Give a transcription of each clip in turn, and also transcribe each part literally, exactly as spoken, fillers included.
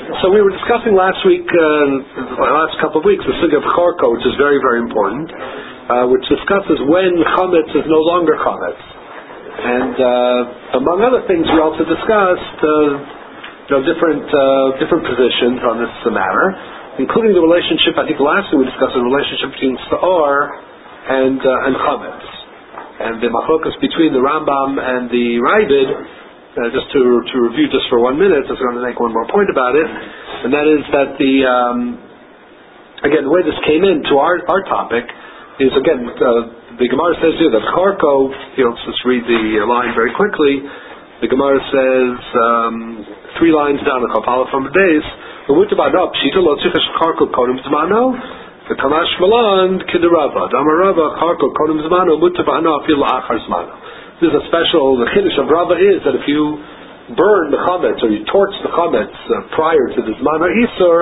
So we were discussing last week, uh, the last couple of weeks, the sugya of Chorko, which is very, very important, uh, which discusses when chametz is no longer chametz. And uh, among other things, we also discussed uh, you know, different uh, different positions on this matter, including the relationship. I think last week we discussed the relationship between Sa'or and uh, and chametz, and the machlokas between the Rambam and the Ravid. Uh, just to to review just for one minute, I was going to make one more point about it, and that is that the um, again the way this came into our our topic is again uh, the Gemara says here that Chorko, you know, let's just read the line very quickly. The Gemara says um, three lines down the Kapala from the base. The Mutabadab Pshita Lo Tzichash Chorko Kodem Zmano the Kamash Malan Kidarava Damarava Chorko Kodem Zmano Mutabano Afil Achar Zmano. This is a special, the Chiddush of Rava is that if you burn the chametz or you torch the chametz uh, prior to the Zman HaIsur,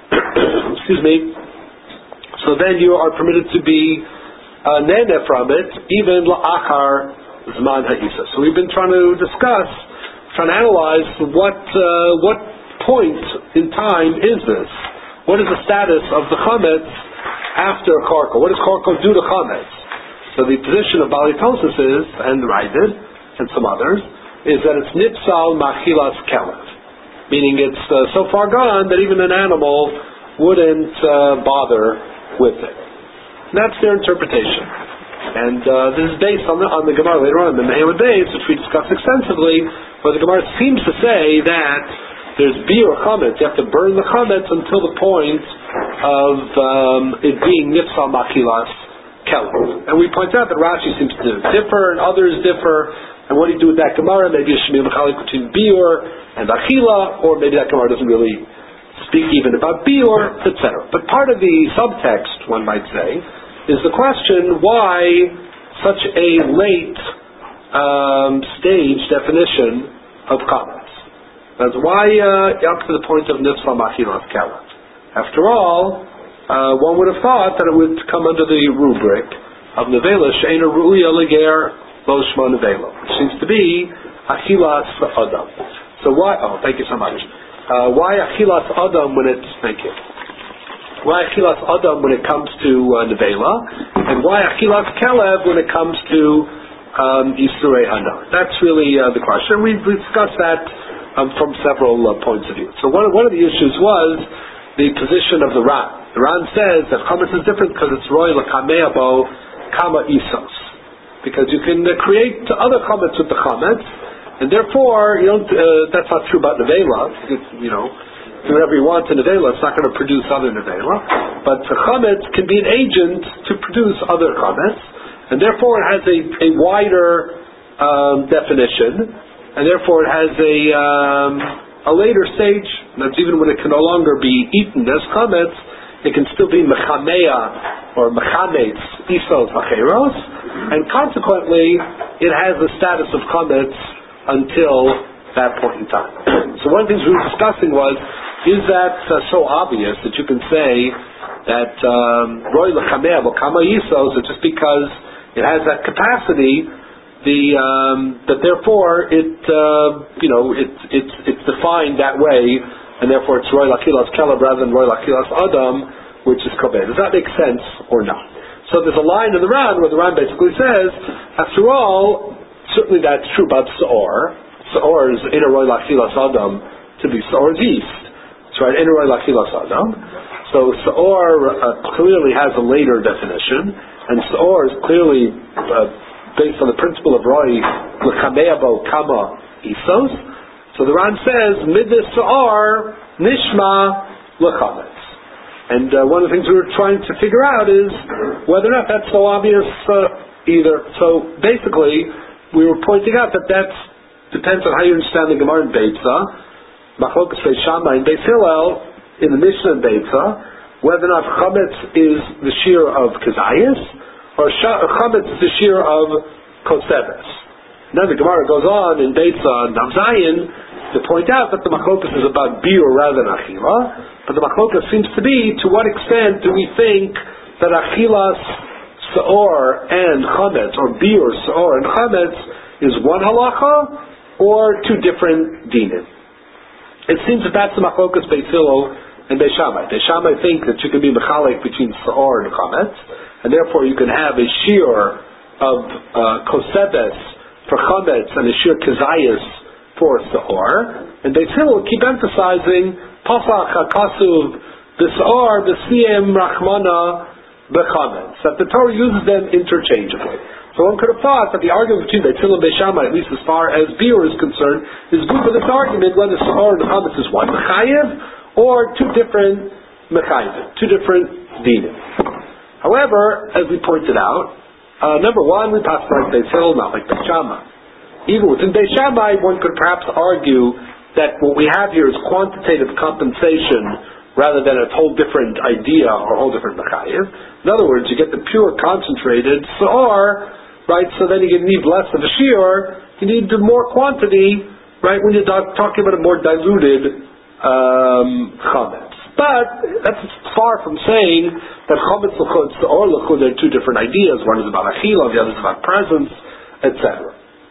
excuse me, so then you are permitted to be uh, nene from it, even la'achar Zman HaIsur. So we've been trying to discuss, trying to analyze what uh, what point in time is this? What is the status of the chametz after Chorko? What does Chorko do to chametz? So the position of Bali Tosis is, and Ravid, and some others, is that it's nipsal machilas kelev, meaning it's uh, so far gone that even an animal wouldn't uh, bother with it. And that's their interpretation. And uh, this is based on the, on the Gemara later on, the Mehemad Beis, which we discussed extensively, where the Gemara seems to say that there's biur chametz, you have to burn the chametz until the point of um, it being nipsal machilas. And we point out that Rashi seems to differ, and others differ. And what do you do with that Gemara? Maybe it should be a mechalik between biur and achila, or maybe that Gemara doesn't really speak even about biur, et cetera. But part of the subtext, one might say, is the question: why such a late um, stage definition of chametz? That's why uh, up to the point of nifsal machilas kelev. After all. Uh, one would have thought that it would come under the rubric of nevela she'ena ru'uya leger lo shma nevela, which seems to be achilas adam. So why? Oh, thank you so much. Uh, why achilas adam when it's thank you? Why achilas adam when it comes to uh, nevela, and why achilas kelev when it comes to um, Yisurei Hana? That's really uh, the question. We've discussed that um, from several uh, points of view. So one one of the issues was the position of the Ran. The Ran says that chametz is different because it's roy l'kameabo kama isos, because you can uh, create other chametz with the chametz, and therefore you don't. Uh, that's not true about nevela. You know, do whatever you want to nevela, it's not going to produce other nevela. But the chametz can be an agent to produce other chametz, and therefore it has a, a wider um, definition, and therefore it has a um, a later stage. That's even when it can no longer be eaten as chametz. It can still be mechamea or mechametz isos acheros, and consequently it has the status of chametz until that point in time. So one of the things we were discussing was, is that uh, so obvious that you can say that roy lechamea b'kama isos, it's just because it has that capacity, the um, that therefore it uh, you know it, it's it's defined that way. And therefore it's roy lakilas kelev rather than roy lakilas adam, which is kobeh. Does that make sense or not? So there's a line in the Ran where the Ran basically says, after all, certainly that's true about Sa'or. Sa'or is in a roy lakilas adam to be Sa'or is east. That's right, in a roy lakilas adam. So Sa'or uh, clearly has a later definition, and Sa'or is clearly uh, based on the principle of roy l'kameabo kama isos. So the Ran says, Midas Sa'ar Nishma L'chametz. And uh, one of the things we were trying to figure out is whether or not that's so obvious uh, either. So basically, we were pointing out that that depends on how you understand the Gemara in Beitza, Machlokas Beis Shammai and Beis Hillel, in the Mishnah in Beitza, whether or not chametz is the shear of Kazayas, or chametz is the shear of Koseves. Now the Gemara goes on in Beitza and Namzayin to point out that the machlokas is about biur rather than achila, but the machlokas seems to be to what extent do we think that achilas Sa'or and chametz, or biur Sa'or and chametz, is one halacha or two different dinim. it seems that that's the machlokas Beis Hillel and Beis Shammai. Beis Shammai think that you can be mechalek between Sa'or and Chametz, and therefore you can have a shear of uh, Kosebes for Chametz and a shear Kezayis for Sa'or. And Beis Hillel keep emphasizing Pasach HaKasuv B'Sa'or B'Siyem Rachmana B'Chametz, that the Torah uses them interchangeably. So one could have thought that the argument between Beis Hillel and Beis Shammai, at least as far as biur is concerned, is good for this argument whether Sa'or and Chametz is one Mechayev or two different Mechayevim, two different dinim. However, as we pointed out, uh, number one, we pass like Beis Hillel, not like Beis Shammai. Even within Beis Shammai, one could perhaps argue that what we have here is quantitative compensation rather than a whole different idea or a whole different Mechayev. In other words, you get the pure concentrated Sa'or, right, so then you need less of a shear, you need more quantity, right, when you're talking about a more diluted um, Chametz. But that's far from saying that Chametz L'chud, Sa'or L'chud, are two different ideas. One is about Achila, the other is about presence, et cetera.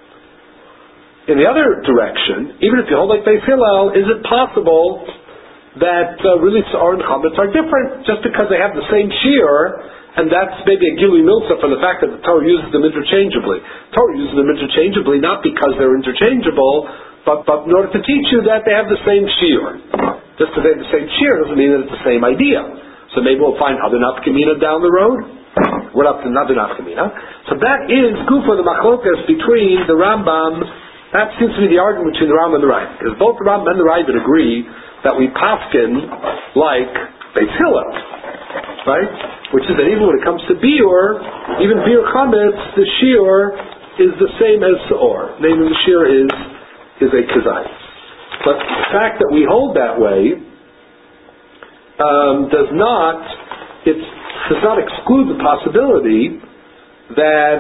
In the other direction, even if you hold like Beis Hillel, is it possible that uh, really Sa'or and Chametz are different just because they have the same shear, and that's maybe a Gilui Milsa for the fact that the Torah uses them interchangeably. The Torah uses them interchangeably not because they're interchangeable, but, but in order to teach you that they have the same shear. Just because they have the same shear doesn't mean that it's the same idea. So maybe we'll find other nafkamina down the road. What up to another nafkamina? So that is Gufa, the machlokas between the Rambam. That seems to be the argument between the Rambam and the Ravid, because both the Rambam and the Ravid agree that we paskin like Beis Hillel, right? Which is that even when it comes to biur, even biur chametz, the shear is the same as Sa'or. Namely, the shear is is a kezayis. But the fact that we hold that way um, does not it does not exclude the possibility that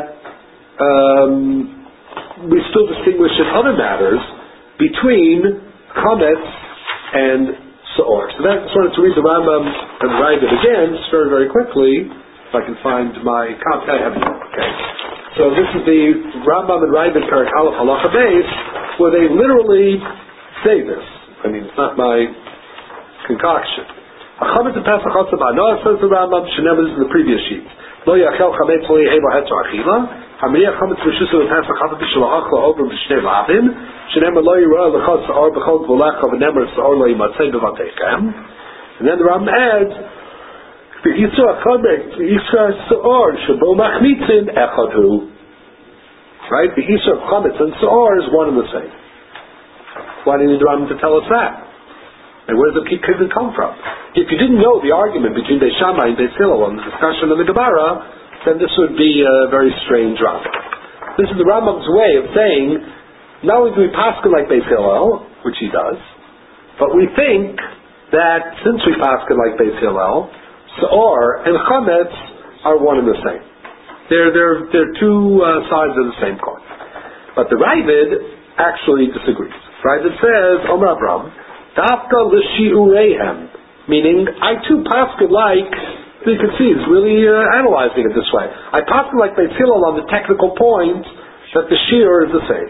um, we still distinguish in other matters between chametz and Sa'or. So that's sort of to read the Rambam and the Ravid again, just very, very quickly, if I can find my copy. I have it. Okay. So this is the Rambam and Ravid Perek Aleph Halacha Beis, where they literally say this. I mean, it's not my concoction. Chametz and Pesach Chatzah Ba'anoah, says the Rambam, Shenever, this is in the previous sheet. Lo yachel chametz lo ye'ebo hetzo achila. Hamriach chametz v'shusa v'pesach chatzah b'shelo achla over b'shnei lavim. Shenever lo yirah l'chol sa'or b'chol gvulecha v'nemer sa'or lo yimatzei b'vatechem. And then the Rambam adds, v'yisur chametz v'yisur sa'or shebo machmitzin echad hu. Right? The Isur of chametz and Sa'or is one and the same. Why do you need the Rambam to tell us that? And where does it even come from? If you didn't know the argument between Beis Shammai and Beis Hillel on the discussion of the Gemara, then this would be a very strange Rambam. This is the Rambam's way of saying, not only do we paskin like Beis Hillel, which he does, but we think that since we paskin like Beis Hillel, Sa'or and chametz are one and the same. They're, they're, they're two uh, sides of the same coin. But the Ravid actually disagrees. Ravid says, Omer Abram, Dafka l'shi'ureihem, meaning, I too paskin like, you can see, he's really uh, analyzing it this way. I paskin like Beis Hillel on the technical point that the shear is the same.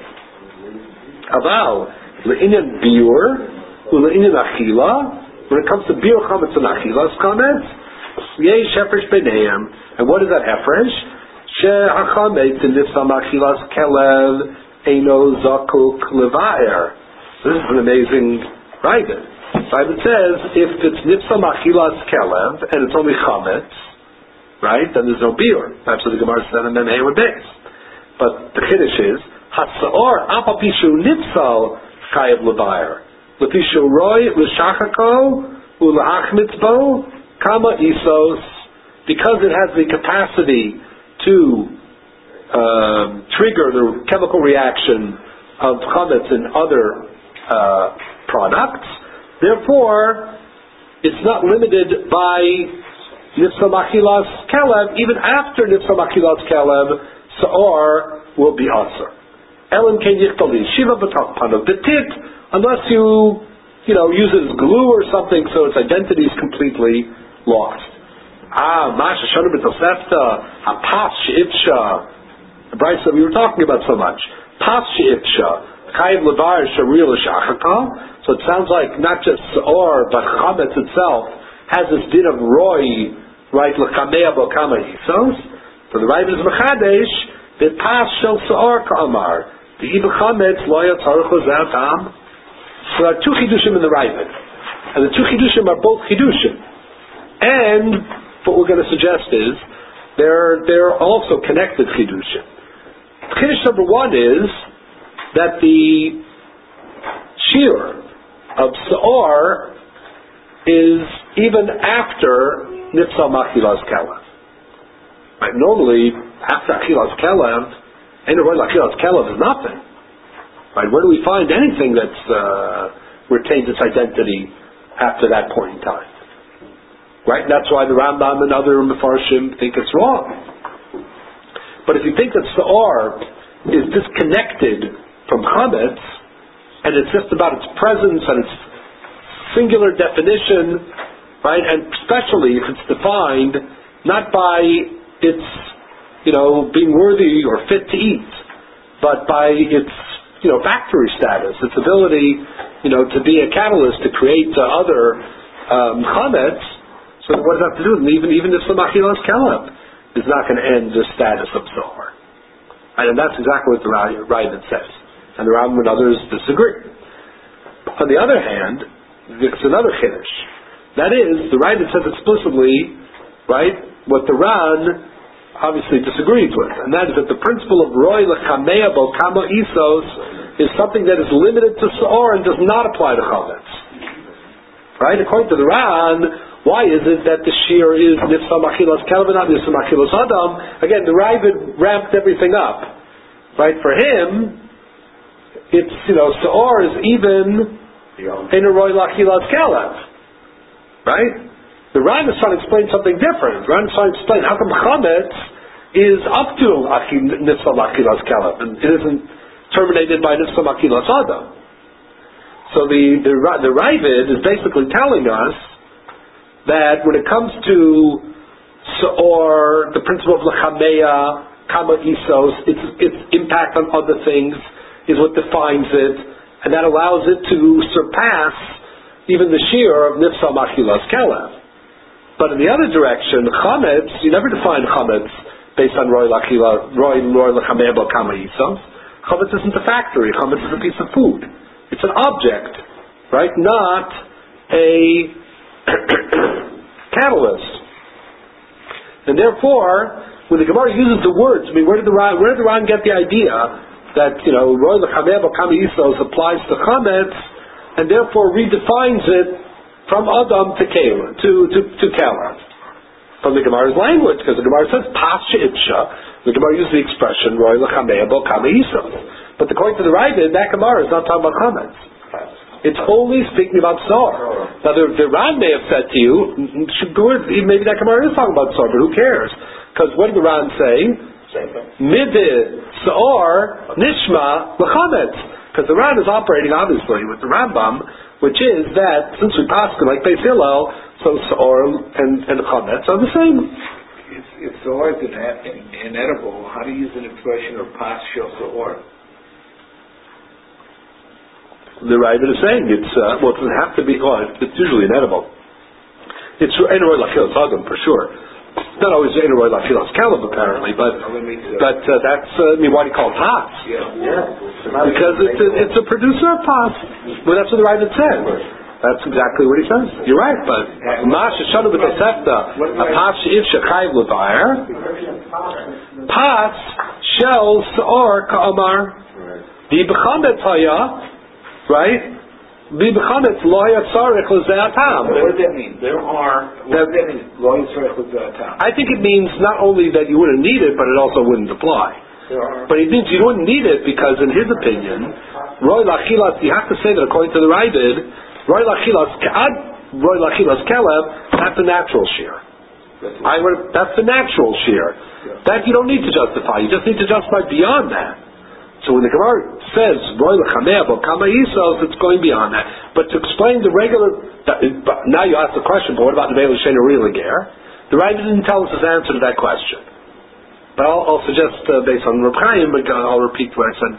Aval, le'inyan biur, le'inyan achila, when it comes to biur chametz and achilas chametz, yesh hefresh b'neihem. And what is that hefresh? She'achametz in nifsam achilas kelev eino zakuk levaer. This is an amazing Ravid. Ravid says if it's nifsam achilas kelev and it's only chametz, right, then there's no biur. That's what the Gemara said in Memhei with base. But the chiddush is hasaor apapishu nifsal chayev levaer lepishu roy l'shachako u'la'achmitz bo kama isos, because it has the capacity to uh, trigger the chemical reaction of chametz and other uh, products. Therefore, it's not limited by nifsam achilas kelev. Even after nifsam achilas kelev, Sa'or will be asur. Ellen ken yichtali shiva b'tak panav betit, unless you, you know, use it as glue or something, so its identity is completely lost. Ah, masha shanu b'tosefta, ha-pas she'ifsha, the Brisa that we were talking about so much. Pas she'ifsha, chayiv levar sharil l'shachaka, So it sounds like not just Seor, but Chametz itself has this din of Roy, right, L'Kamea Bo Kama Isos. So the Ravid is Mechadesh, the Pas Shel Seor Ka'amar, the Iba Chametz Lo Yatzarech L'Zeh Tam. So there are two Chidushim in the Ravid. And the two Chidushim are both Chidushim. And what we're going to suggest is, they're, they're also connected Chidushim. Chiddush number one is that the Shir of Seor is even after Nifsa Machilas Kelev. Right? Normally, after Achilas Kelev, anywhere like Achilas Kelev is nothing. Right? Where do we find anything that's uh, retains its identity after that point in time? Right? And that's why the Rambam and other Mefarshim think it's wrong. But if you think that Seor is disconnected from Chametz, and it's just about its presence and its singular definition, right? And especially if it's defined not by its, you know, being worthy or fit to eat, but by its, you know, factory status, its ability, you know, to be a catalyst to create uh, other um, chametz. So what does that have to do? And even even if the machilas kelev is not going to end the status of Zohar, right? And that's exactly what the Ravid says. And the Rambam and others disagree. On the other hand, it's another chiddush. That is, the Ravid says explicitly, right, what the Ran obviously disagrees with, and that is that the principle of Roy L'Kamea Bo Kama Isos is something that is limited to Seor and does not apply to Chametz. Right? According to the Ran, why is it that the shear is Nifsa Machilas Kelev and not Nifsa Machilas Adam? Again, the Ravid ramped everything up. Right? For him, it's, you know, Seor is even in a Roy L'Achilas Kelev. Right? The Ran is trying to explain something different. The Ran is trying to explain how come Chametz is up to Nifsa L'Achilas Kelev and it isn't terminated by Nifsa Machilas Adam. So the, the, the Ravid is basically telling us that when it comes to Seor, the principle of L'Chameya, Kama Isos, its, its impact on other things is what defines it, and that allows it to surpass even the shear of Nifsa Machilas Kelev. But in the other direction, Chametz, you never define Chametz based on Roy L'Achila, Roy L'Chameya Bo Kama Isos. Chametz isn't a factory, Chametz is a piece of food. It's an object, right? Not a catalyst. And therefore, when the Gemara uses the words, I mean, where did the Ran, where did the Ran get the idea that, you know, Roy L'Chameya Bo Kama Isos applies to Chametz, and therefore redefines it from Adam to Kela, to, to, to Kela? From the Gemara's language, because the Gemara says, Pas She'itsha, the Gemara uses the expression, Roy L'Chameya Bo Kama Isos. But according to the Ravid, that Gemara is not talking about Chametz. It's only speaking about Seor. Now the, the Ran may have said to you, maybe that Gemara is talking about Seor, but who cares? Because what did the Ran say? Midid Seor Nishma L'Chametz. Because the Ran is operating obviously with the Rambam, which is that since we pass like Beis Hillel, so Seor and, and Chametz are the same. If, if Seor is inedible, how do you use an expression of Pas Shel Seor? The Ravid is saying it's uh, well, it doesn't have to be. Well, it's usually inedible. It's Einoy L'Achilas Adam for sure. It's not always Einoy L'Achilas Kelev apparently, but but uh, that's uh, I mean, why do you call it Pas? Yeah, yeah. Because it's a, it's a producer of Pas. Well, that's what the Ravid said. That's exactly what he says. You're right, but Mash Shanu B'Tosefta a Pas She'if Shechayv L'Vayer Pas Shel Seor Ka'amar Di B'Chametz Haya. Right? Bi b'chametz lo yatzarech l'zeh hatam. What does that mean? There are. What does that mean? Lo yatzarech l'zeh hatam. I think it means not only that you wouldn't need it, but it also wouldn't apply. There are. But it means you wouldn't need it because, in his opinion, Roy L'Achilas. You have to say that according to the Ravid, Roy L'Achilas Ka'ad, Roy L'Achilas Kelev. That's the natural shear. I would. That's the natural shear. Yeah. That you don't need to justify. You just need to justify beyond that. So when the Gemara says Roy L'Chameya Bo Kama Isos, it's going beyond that. But to explain the regular, now you ask the question, but what about the Veil Shena really Ger? The Ravid didn't tell us his answer to that question. But I'll, I'll suggest, uh, based on Reb Chaim, but I'll repeat what I said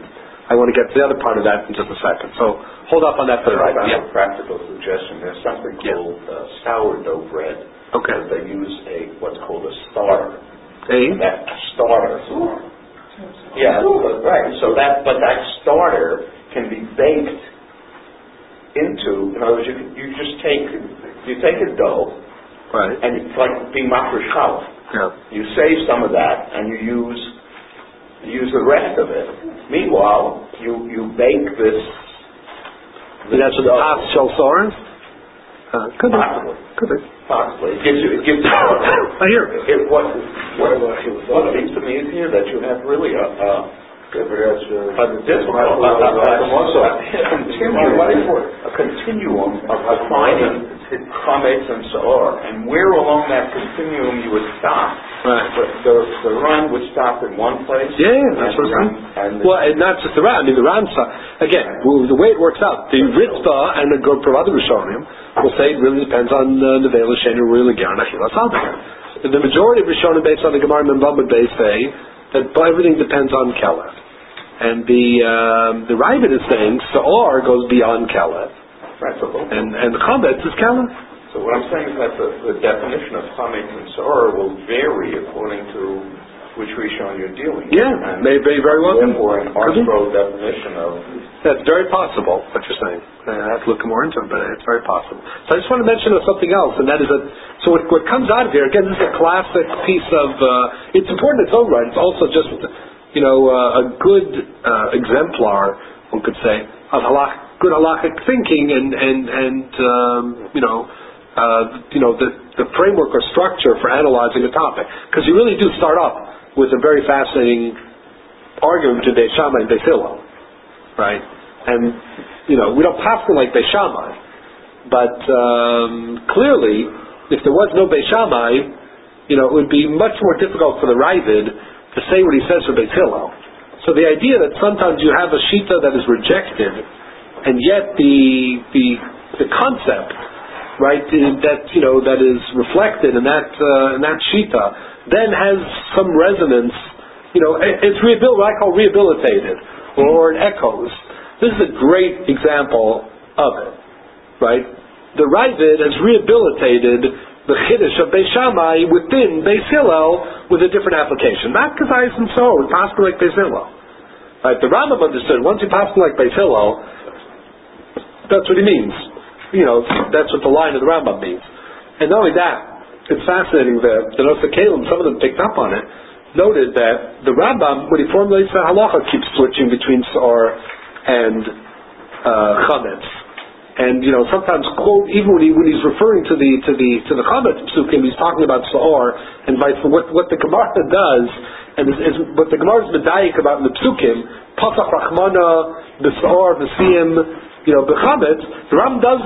I want to get to the other part of that in just a second. So hold up on that for the right. I Yeah. have a practical suggestion. There's something called uh, sourdough bread. Okay. They use a what's called a starter. A? And that starter. Yeah, right. So that, but that starter can be baked into. In other words, you, you just take you take a dough, right, and it's like being mafresh challah. Yeah. You save some of that, and you use you use the rest of it. Meanwhile, you you bake this. this that's what the past shel soarim? Uh, could be. Possibly. Could be. Possibly. It gives you. It gives you. I hear. It, what, what, what seems to me is here that you have really a. a a difficult, a, a, a continuum of defining chametz and soor, and where along that continuum you would stop. Right. The, the, the run would stop in one place. Yeah, that's what I'm saying. Well, and not just the Ran. I mean, the Ran, again, well, the way it works out, the Ritzvah and the group of other Rishonim will say it really depends on uh, the Veil Shenu, really Geron Achilas Hadar. The majority of Rishonim, based on the Gemara and Bamid, they say that everything depends on Kelef. And the um, the Ravid is saying Sa'or goes beyond Kelef. Right, so and, and the Chametz is Kelef. So what I'm saying is that the, the definition of Chametz and Sa'or will vary according to which Rishon you're dealing with. Yeah, and may be very well. Therefore, an Arthro definition of... That's very possible, what you're saying. I have to look more into it, but it's very possible. So I just want to mention something else, and that is that, so what, what comes out of here, again, this is a classic piece of, uh, it's important in its own right, it's also just, you know, uh, a good uh, exemplar, one could say, of halach, good halachic thinking and, and, and um, you know, uh, you know, the, the framework or structure for analyzing a topic. Because you really do start off with a very fascinating argument between Beis Shammai and Beis Hillel, right? And, you know, we don't pass them like Beis Shammai, but um, clearly, if there was no Beis Shammai, you know, it would be much more difficult for the Ravid to say what he says for Beis Hillel. So the idea that sometimes you have a shita that is rejected, and yet the the the concept, right, that you know that is reflected in that uh, in that shita, then has some resonance. You know, it's rehabil- what I call rehabilitated, or it echoes. This is a great example of it, right? The Ravid has rehabilitated the Chiddush of Beis Shammai within Beis Hillel with a different application. Not because I am so, it's possible like Beis Hillel. Right? The Rambam understood, once you pass like Beis Hillel, that's what he means. You know, that's what the line of the Rambam means. And not only that, it's fascinating that the Nosei Kalim, some of them picked up on it, noted that the Rambam, when he formulates the halacha, keeps switching between Sa'or and uh, Chametz. And you know, sometimes quote even when he when he's referring to the to the to the Chametz psukim, he's talking about Sa'or and vice versa. What what the Gemara does, and is, is what the Gemara is medayik about in the psukim, Pasach Rachmana, B'Sa'or, B'Siyim, you know, B'Chametz. The Rambam does,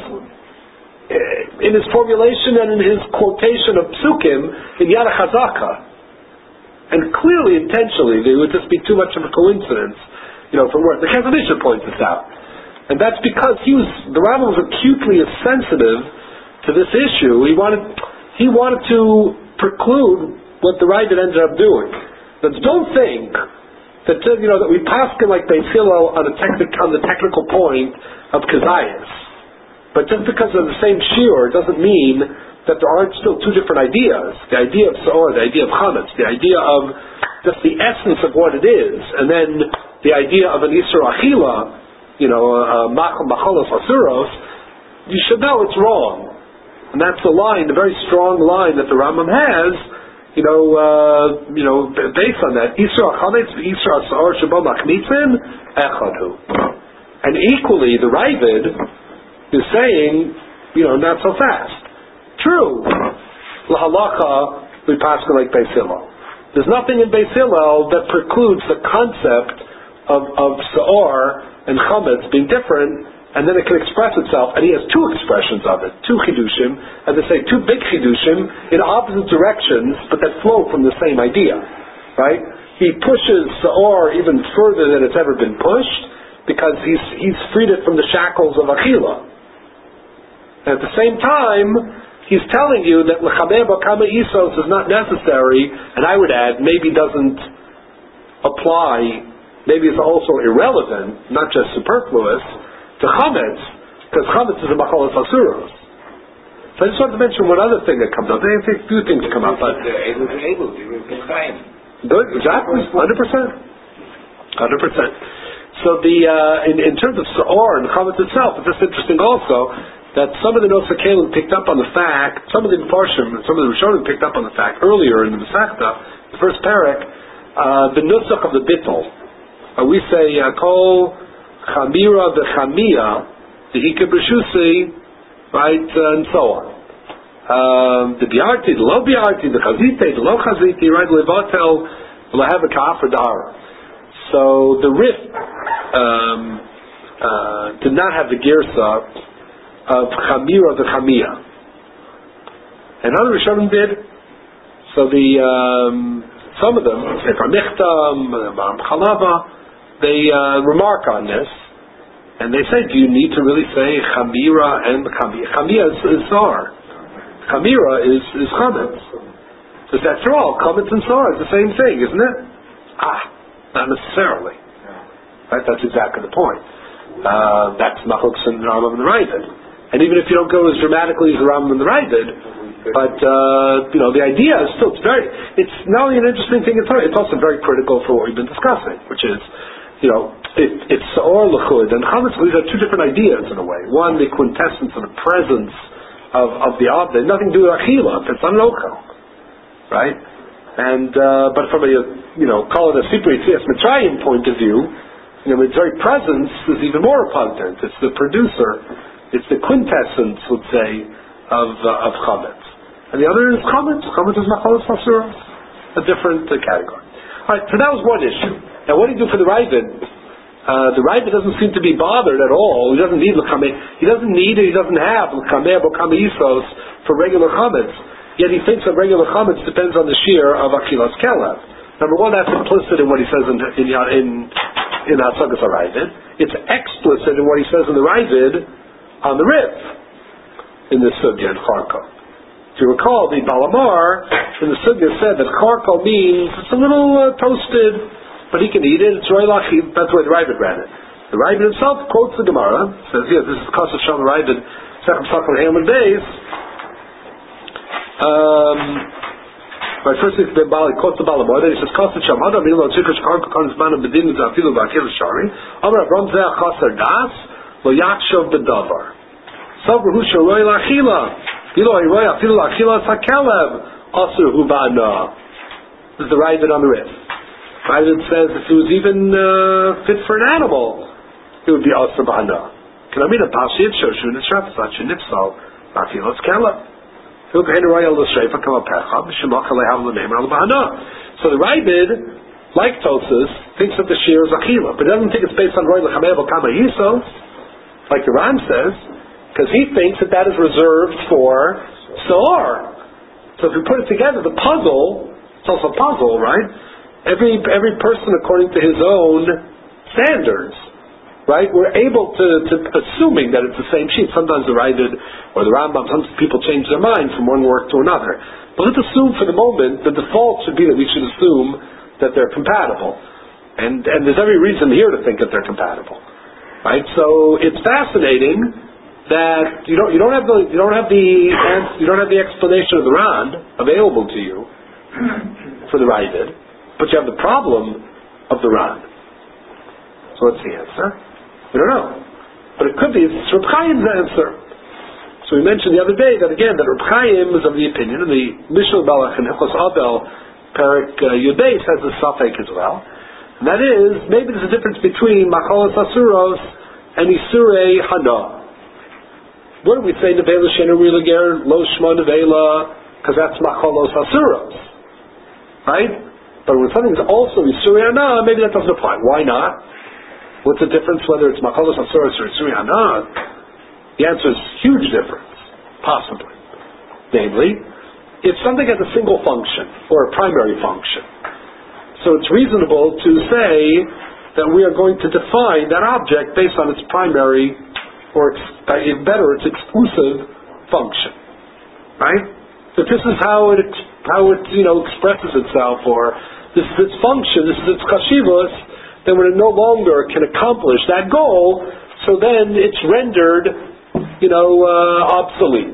in his formulation and in his quotation of psukim in Yad HaChazaka, and clearly intentionally, it would just be too much of a coincidence, you know, from where the Chazon Ish points this out, and that's because he was the Rambam was acutely sensitive to this issue. He wanted he wanted to preclude what the Ravid ended up doing. But don't think that you know that we paskin like Beis Hillel on a technic on the technical point of Kazayas. But just because of the same shiur doesn't mean that there aren't still two different ideas. The idea of Sa'or, the idea of Chametz, the idea of just the essence of what it is, and then the idea of an Isur Achila, you know, Machal Machalos Asuros, you should know it's wrong. And that's the line, the very strong line that the Rambam has, you know, uh, you know, based on that. Isur Chametz, Isur Sa'or, Shabo Machmitzin, Echadu. And equally, the Ravid is saying, you know, not so fast. True. Lahalacha, we pass it like Beis Hillel. There's nothing in Beis Hillel that precludes the concept of, of Sa'or and Chametz being different, and then it can express itself, and he has two expressions of it, two chidushim, as they say, two big chidushim in opposite directions, but that flow from the same idea, right? He pushes Sa'or even further than it's ever been pushed, because he's he's freed it from the shackles of Achila. And at the same time, he's telling you that L'chameh B'Kama Isos is not necessary, and I would add, maybe doesn't apply maybe it's also irrelevant, not just superfluous, to chametz, because chametz is a machalas asuros. So I just wanted to mention one other thing that comes up. There are a few things come up, but able to able to time. Good, exactly, hundred percent, hundred percent. So the uh, in, in terms of Sa'or and chametz itself, it's just interesting also that some of the Nosei Kelim picked up on the fact, some of the Mepharshim, some of the Rishonim picked up on the fact earlier in the Masechta, the first parak, uh, the nusach of the bittul. Uh, we say uh, kol chamira v'chamia, the hika b'shusi, right, uh, and so on. Um, the biarti, the lo biarti, the chazite, the lo chazite, right, levatel, lehavakaf or dahara. So the Rif um, uh, did not have the girsa of chamira the chamia, and other Rishonim did. So the um, some of them, Sefer Michtam, Chalava, they uh, remark on this, and they say, do you need to really say chamira and chamia? Chamia is, is sar. Chamira is is chametz. Because after all, chametz and sar is the same thing, isn't it? Ah, not necessarily. Right? That's exactly the point. Uh, that's Machlokes and Rambam and the Ravid. And even if you don't go as dramatically as the Rambam and the Ravid, but uh, you know, the idea is still it's very. It's not only an interesting thing; it's it's also very critical for what we've been discussing, which is, you know, if it's Sa'or L'chud and chametz. These are two different ideas in a way. One, the quintessence and the presence of, of the object, nothing to do with achila. It's an ochel, right? And uh, but from a you know call it a Sipri Tzias Mitzrayim point of view, you know, its very presence is even more repugnant. It's the producer, it's the quintessence, let's say, of uh, of chametz. And the other is chametz. Chametz is machalas asuros, a different uh, category. All right, so that was one issue. Now, what do you do for the Ravid? Uh, the Ravid doesn't seem to be bothered at all. He doesn't need l'kameh. He doesn't need it. He doesn't have l'kameh b'kameh isos for regular chametz. Yet he thinks that regular chametz depends on the shear of achilas kelev. Number one, that's implicit in what he says in in in, in Hasagas HaRavid. It's explicit in what he says in the Ravid on the Rif in the Sugya in Charko. If you recall, the Balamar in the Sugya said that Charko means it's a little uh, toasted, but he can eat it. It's Roy Lachi. That's the way the Ravid read it. The Ravid himself quotes the Gemara, says, "Yes, this is Kasach Shalom Ravid, Sechem Sakon Hamon Beis." Um, right, first it's the Bali quotes the Balamar. Then he says, "Kasach Shalom Adam Milo Tzikach Charko Kanis Manam Bedin Zafilu Bakil Shari Amar Avram Zeh Chasar Das Lo Yachshov Bedavar Savar Hu Shoroi Lachila." This is the Ravid on the Rif. Ravid says if it was even uh, fit for an animal, it would be Asr Ba'ana. Can I mean a Pashit Shoshu Nishraf such a Nipsal Rafilas Kala? So the Ravid, like Tosus, thinks that the shear is Achila, but he doesn't think it's based on Roy L'Chamev Kama Yisos, like the Ram says, because he thinks that that is reserved for Sa'or. So if we put it together, the puzzle, it's also a puzzle, right? Every every person according to his own standards, right? We're able to, to assuming that it's the same sheet. Sometimes the Ravid or the Rambam, some people change their mind from one work to another. But let's assume for the moment, the default should be that we should assume that they're compatible. And, and there's every reason here to think that they're compatible. Right? So it's fascinating that you don't you don't have the you don't have the you don't have the explanation of the Rand available to you for the Ravid, but you have the problem of the Rand. So what's the answer? We don't know, but it could be it's Reb Chaim's answer. So we mentioned the other day that again that Reb Chaim is of the opinion, and the Mishnah Balach and Hilchos Abel Perik uh, Yudeis has a suffix as well, and that is maybe there's a difference between Machalas Asuros and Isurei Hana. What do we say, Nevela Shena Rilager, Lo Shma Nevela, because that's Machalos Asuros. Right? But when something's also Isuri Hana, maybe that doesn't apply. Why not? What's the difference whether it's Machalos Asuros or Isuri Hana? The answer is huge difference. Possibly. Namely, if something has a single function, or a primary function, so it's reasonable to say that we are going to define that object based on its primary or if better, its exclusive function, right? That this is how it how it you know expresses itself, or this is its function, this is its chashivos. then when it no longer can accomplish that goal, so then it's rendered, you know, uh, obsolete.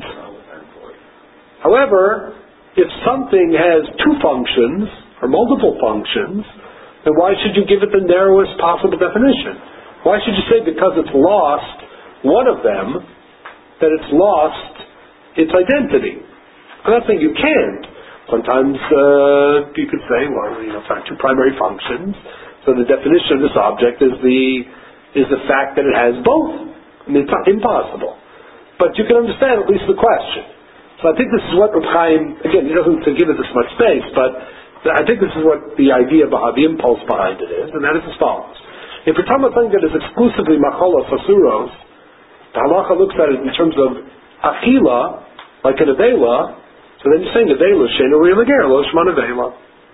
However, if something has two functions, or multiple functions, then why should you give it the narrowest possible definition? Why should you say because it's lost one of them, that it's lost its identity? I'm not saying you can't. Sometimes uh, you could say, well, you know, it's two primary functions, so the definition of this object is the is the fact that it has both. I mean, it's not impossible. But you can understand at least the question. So I think this is what Reb Chaim, again, he doesn't give it this much space, but I think this is what the idea behind, the impulse behind it is, and that is as follows. If you're talking about something that is exclusively macholos asuros, the halacha looks at it in terms of achila, like an avela, so then you're saying avela, she'enu ri'elager, lo shman avela.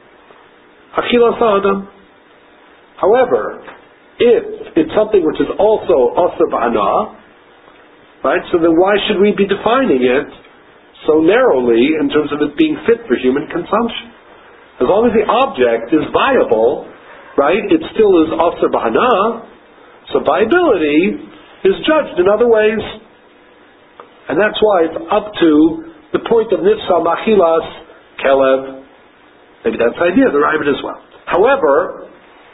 Achila sa'adam. However, if it's something which is also asur ba'ana, right, so then why should we be defining it so narrowly in terms of it being fit for human consumption? As long as the object is viable, right, it still is asur ba'ana, so viability is judged in other ways. And that's why it's up to the point of nifsa machilas kelev. Maybe that's the idea of the Rambam as well. However,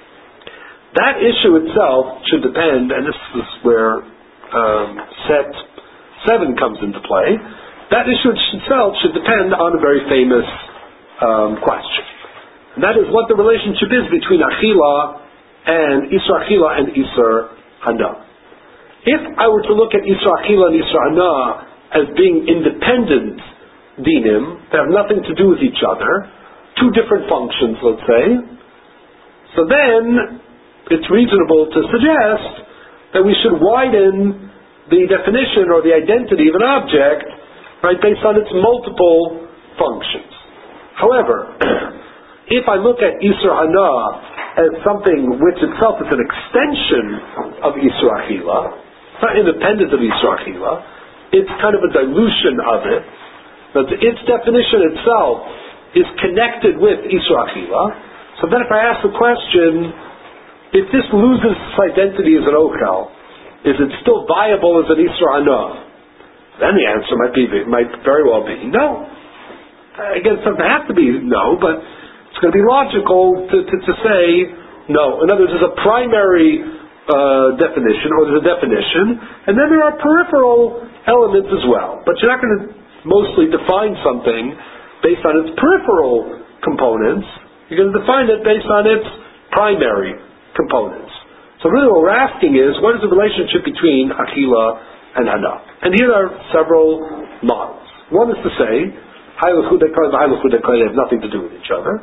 that issue itself should depend, and this is where um, set seven comes into play, that issue itself should depend on a very famous um, question. And that is what the relationship is between achila and isur achila and isur hana. If I were to look at isur achila and isur hana as being independent dinim, that have nothing to do with each other, two different functions, let's say, so then it's reasonable to suggest that we should widen the definition or the identity of an object, right, based on its multiple functions. However, if I look at isur hana as something which itself is an extension of isur achila, it's not independent of isur achila, it's kind of a dilution of it, but its definition itself is connected with isur achila. So then if I ask the question, if this loses its identity as an ochel, is it still viable as an isur hana? Then the answer might be might very well be no. Again, it doesn't have to be no, but it's going to be logical to, to, to say no. In other words, there's a primary uh, definition, or there's a definition, and then there are peripheral elements as well. But you're not going to mostly define something based on its peripheral components. You're going to define it based on its primary components. So really what we're asking is, what is the relationship between achila and hana? And here are several models. One is to say, they have nothing to do with each other.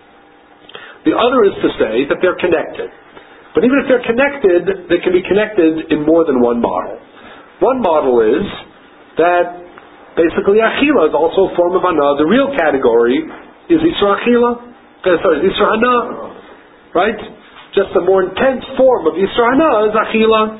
The other is to say that they're connected. But even if they're connected, they can be connected in more than one model. One model is that basically achila is also a form of hana. The real category is isur achila, uh, sorry, isur hana, right? Just a more intense form of isur hana is achila.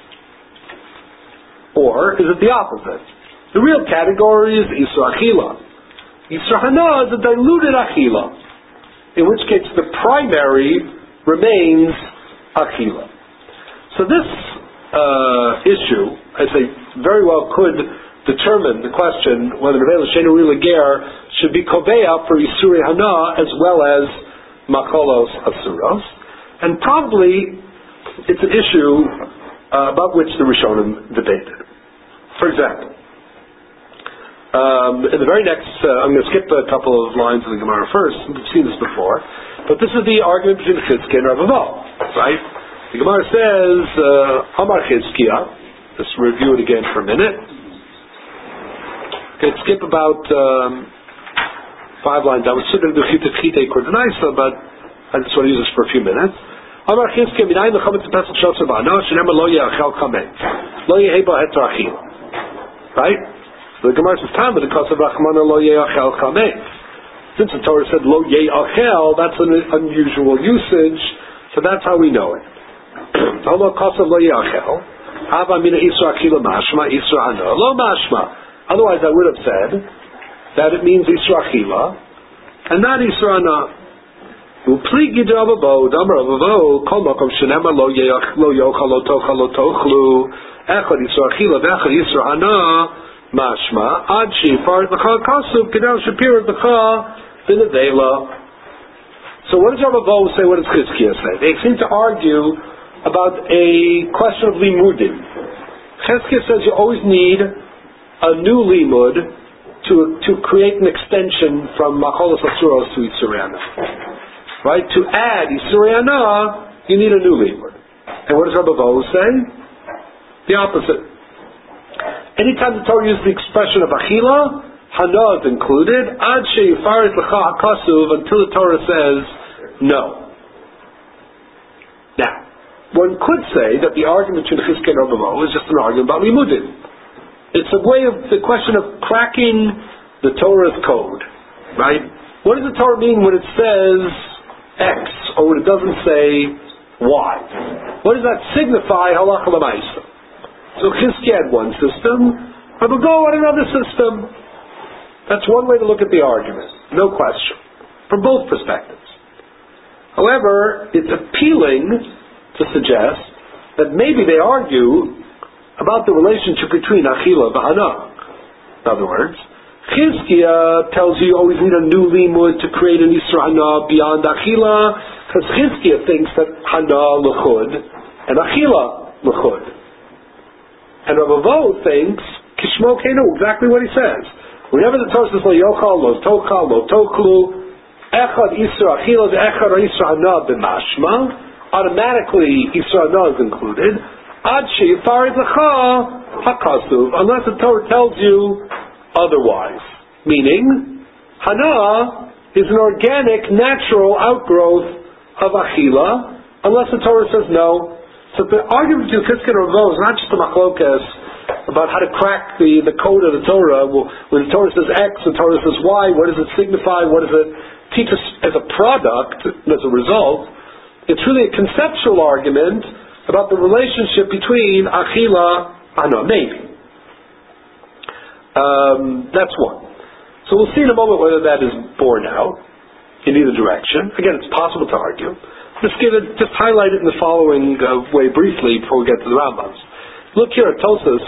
Or is it the opposite? The real category is isur achila. Isur hana is a diluted achila, in which case the primary remains achila. So this uh, issue, I say, very well could determine the question whether the Avela She'enu Ri'elager should be koveya for isur hana as well as macholos asuros. And probably it's an issue uh, about which the Rishonim debated. For example, um, in the very next, uh, I'm going to skip a couple of lines of the Gemara first. We've seen this before, but this is the argument between Chizkiah and Rav Aval, right? The Gemara says, uh, Amar Chizkiah. Let's review it again for a minute. Okay, skip about um, five lines. I was sitting to do Chita Chita Kordenaisa, but I just want to use this for a few minutes. Amar Chizkiah, Minayin L'chametz Pesach Shosar Ba'ana, Shenemar Lo Ye'achel Kametz, Lo Ye'heba Heter Achila. Right? So the Gemara says, Tam, but the Kosav Rachmana Lo Ye'achel Kametz. Since the Torah said Lo Ye'achel, that's an unusual usage, so that's how we know it. Amar Kosav Lo Ye'achel, Hava Mina Isur Achila Mashma, Isur Hana, Lo Mashma. Otherwise I would have said that it means Isur Achila, and not Isur Hana. Upligi d'Rabavo, Damar Rabavo, Kol Makom Shenema Lo Yochal Lo Tochal Lo Tochlu, Echad Yisra Achila V'Echad Yisra Hana, Mashma, Ad Shifar L'cha Kasuv, Kedal Shapir L'cha V'Nevela. So what does Rabavo say, what does Chizkiah say? They seem to argue about a question of limudim. Chizkiah says you always need a new limud to to create an extension from Macholos Asuros to Yitzuriana. Right? To add Yitzuriana, you need a new limud. And what does Rabavo say? The opposite. Anytime the Torah uses the expression of Achila, Hana is included, Ad Sheyifaris L'cha HaKasuv, until the Torah says no. Now, one could say that the argument between Chizkiah and Rabavo is just an argument about limudim. It's a way of the question of cracking the Torah's code, right? What does the Torah mean when it says X or when it doesn't say Y? What does that signify? Halacha l'maisa. So Chizkiah had one system, Rabavo had another system. That's one way to look at the argument, no question, from both perspectives. However, it's appealing to suggest that maybe they argue about the relationship between Achila and Hana. In other words, Chizkiah tells you you always need a new limud to create an Yisra Hana beyond Achila, because Chizkiah thinks that Hana l'chud and Achila l'chud. And Rabavo thinks, Kishmo Kenu, exactly what he says. Whenever the Torah says, Lo Yochal, Lo Tochal, Lo Tochlu, Echad Yisra Achila, Echad Yisra Hana b'mashma, automatically Yisra Hana is included, Ad Sheyifarid L'cha HaKasuv, unless the Torah tells you otherwise. Meaning, Hana is an organic, natural outgrowth of Achila, unless the Torah says no. So the argument between Chizkiah and Rabavo is not just a machlokas about how to crack the, the code of the Torah. When the Torah says X, the Torah says Y, what does it signify? What does it teach us as a product, as a result? It's really a conceptual argument about the relationship between Achila and Hana, maybe. Um, that's one. So we'll see in a moment whether that is borne out in either direction. Again, it's possible to argue. Just give it, just highlight it in the following uh, way briefly before we get to the Rambams. Look here at Tosas.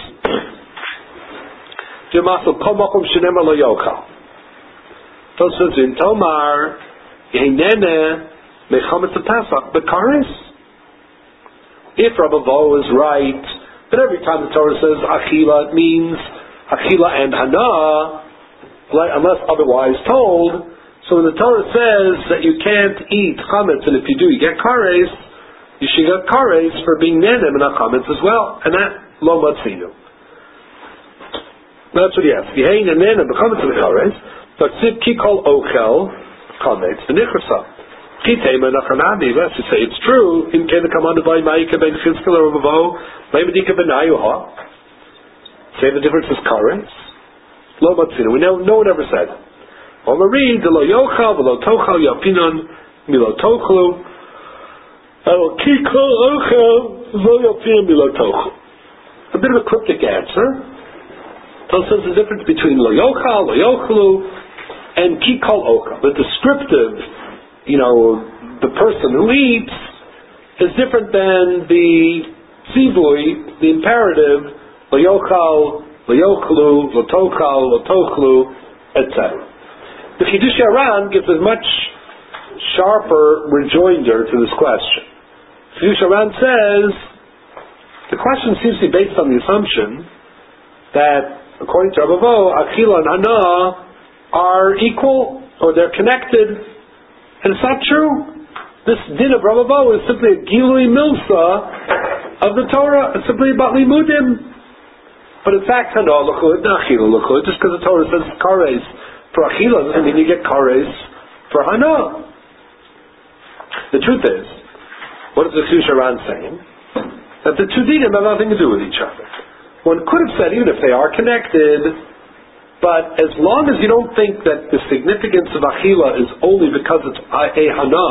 Tosas in Tomar Yehinene Mechametz Pesach Bekaris. If Rabavo is right, then every time the Torah says Achila, it means Achila and Hana, unless otherwise told. So when the Torah says that you can't eat chametz, and if you do, you get kares, you should get kares for being nenem and chametz as well, and that lo matzinu. That's what he asks. Yehein and nenem b'chametz and kares, but tzib kikol ochel chametz v'nichrasa. Chitema nachanabi. Let's just say it's true. In kena kamanu by ma'ika ben Chizkiah Rabavo, le'medika benayuha. Say the difference is kares. Lo matzinu. We know no one ever said. Or we read the lo yochal v'lo tochal yapinon milo tochlu. El kikol ochel lo yapinon milo tochlu. A bit of a cryptic answer. So says the difference between lo yochal, lo yochlu, and kikol ochel. The descriptive, you know, the person who eats is different than the tzivui, the imperative, lo yochal, lo yochlu, lo tochal, lo tochlu, et cetera. The Chidush Aran gives a much sharper rejoinder to this question. Chidush Aran says the question seems to be based on the assumption that, according to Rabavo, Achila and Hana are equal, or they're connected, and it's not true. This din of Rabavo is simply a Gilui Milsa of the Torah. It's simply about limudim. But in fact, Hana l'chud, Achila l'chud, just because the Torah says kares for Achila doesn't mean you get kares for Hana. The truth is, what is the Chidush Aran saying? That the two dinim have nothing to do with each other. One could have said, even if they are connected, but as long as you don't think that the significance of Achila is only because it's a Hana,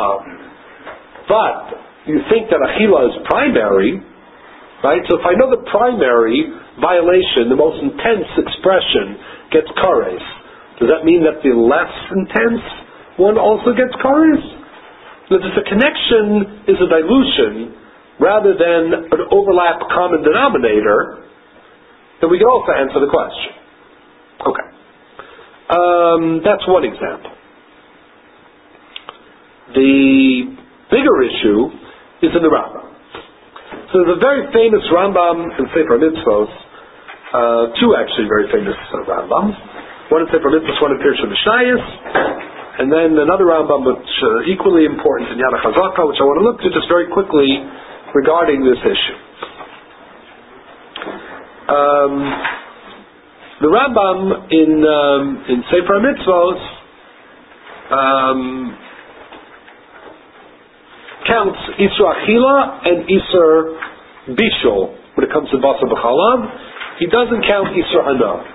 but you think that Achila is primary, right? So if I know the primary violation, the most intense expression, gets kares, does that mean that the less intense one also gets kares? That if the connection is a dilution rather than an overlap common denominator, then we can also answer the question. Okay. Um, that's one example. The bigger issue is in the Rambam. So there's a very famous Rambam in Sefer Mitzvos, uh, two actually very famous uh, Rambams. One in Sefer Mitzvos, one in Pirush Mishnayos, and then another Rambam which uh, equally important in Yad HaChazaka, which I want to look to just very quickly regarding this issue. Um, the Rambam in um, in Sefer Mitzvos um, counts Isur Achila and Isur Bishul when it comes to Basar B'Chalav. He doesn't count Isur Hana,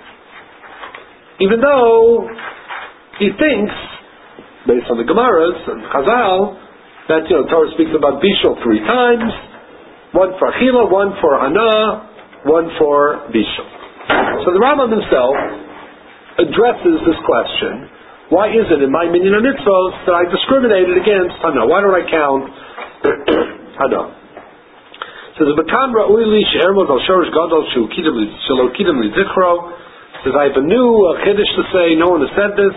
even though he thinks, based on the Gemaras and Chazal, that you know Torah speaks about Bishul three times, one for Achila, one for Hana, one for Bishul. So the Rambam himself addresses this question: why is it in my minyan and mitzvos that I discriminated against Hana? Why don't I count Hana? Says Bakan Ra'ui Li She'ermod Al Shorish Gadol Shu Kidam Li Shelo Kidam Li Zichro. Says I have a new uh, chiddush to say. No one has said this,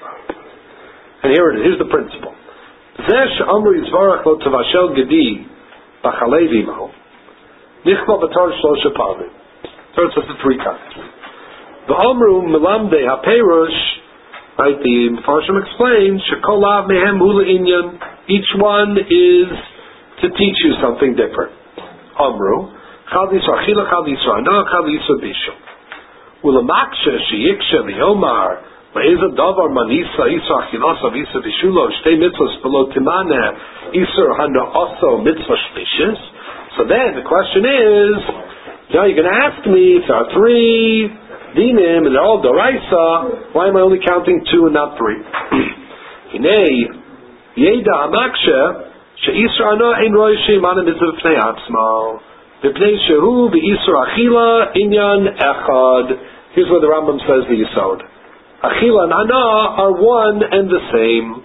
and here it is. Here's the principle. Zeh She'amru Yizvarach Lo Tavashel Gedi B'Chalei Vimo Nichma B'Tor Shlosha Pavim. So it says the three times. V'Amru Melamde HaPerush. Right, the Mepharshim explains, Shekolav mehem hu le'inyan. Each one is to teach you something different. Amru, Chal Yisra Achila, Chal Yisra Hana, Chal Yisra Bishul. Ulamaksha sheyiksha liomar, le'eza davar manisa, Yisra Achilasa, Yisra Bishulo, Shtei mitzvos below timane, Yisra Hana also mitzvah shlishis. So then the question is, now you're going to ask me, if there are three dinim and they're all doraisa, why am I only counting two and not three? Hinei yeda amaksha she'isra hana ein roy she'imana mitzvah b'nei atzma b'nei shehu b'isra achila inyan echad. Here's where the Rambam says the yisod. Achila and hana are one and the same.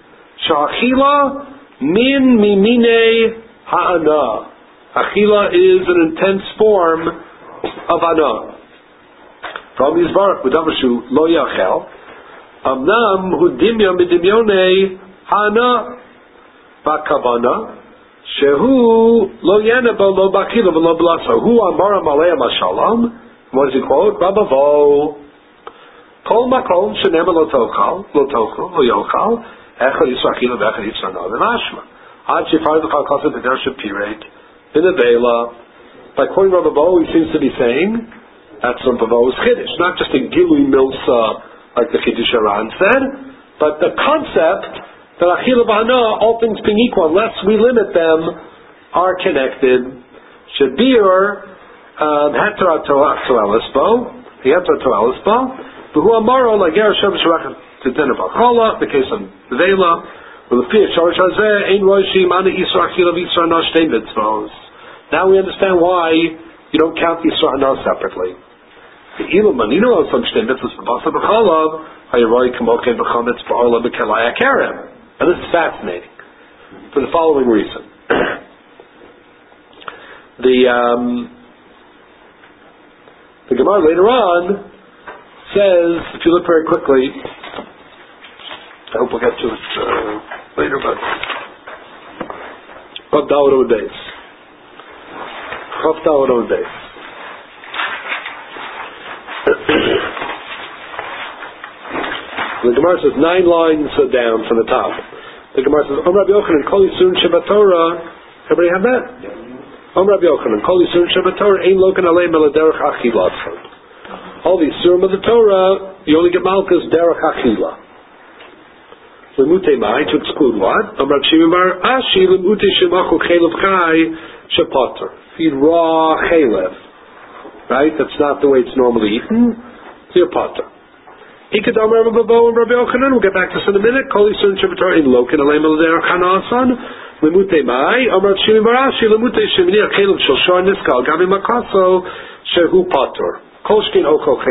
She'achila min mimine ha'ana. Achila is an intense form of hana. From Yisbarach B'Damashu Lo Yachel Amnam Hu Dimya Midimyone Hana Bakavana Shehu Lo Yanaba Lo Bakila Lo Blasa Hu Amara Malaya Mashalom. What does he quote? Rabavo Kol Makom Shenema Lo Tochal Lo Tochal Lo Yochal Echad Yisrachila V'Echad Yisrana V'Mashma Ad Shefar V'Chal Kasa V'Der Shapirate V'Nevela. By quoting Rabavo, he seems to be saying that's from Pavo's Chiddush, not just a Gilui Milsa like the Chiddush Aran said, but the concept that Achila B'Hana, all things being equal, unless we limit them, are connected. Shabir Hetra Toelisbo, the Hetra Toelisbo, V'hu Amaro Lager Shem Shrachet T'Dena B'Chola, the case of Vela, V'Lefiyah Shorish Hazeh Ein Roshi Mana Yisra Achila V'Yisra Na Shtei Mitzvos. Now we understand why you don't count the Yisra Na separately. The Iluman, you know, some Shtei Mitzvos B'Basa B'Chalav, Hayaroi Kamoken B'Chametz B'Orla B'Kelai Akarem. And this is fascinating for the following reason. the um, the Gemara later on says, if you look very quickly, I hope we'll get to it uh, later, but Chav Dawud Od Beis. Chav Dawud Od Beis. The Gemara says nine lines down from the top. The Gemara says, Om Rabbi Yochanan, Kol Yisun Shabbat Torah. Everybody have that? Om Rabbi Yochanan, Kol Yisun Shabbat Torah, Ein Loken Alei Meladerech Achilah. All the Yisurim of the Torah, you only get Malchus Derech Achilah. Lemute Mai, to exclude what? Om Rabbi Shimon Bar Ashi, Lemute Shemachu Chelev Chai Shapater. Feed raw Chelev. Right? That's not the way it's normally eaten. It's your potter. Ikadam Rabbi Babo and Rabbi Yochanan, we'll get back to this in a minute. Kol Yisurim Shabbat Torah, Ein Loken Alei Meladerech Hanasan. Lemute Mai, Om Rabbi Shimon Bar Ashi, Lemute Shemini Chelev Shel Shor Niskal, Gabi Makaso, Shehu Pater. Even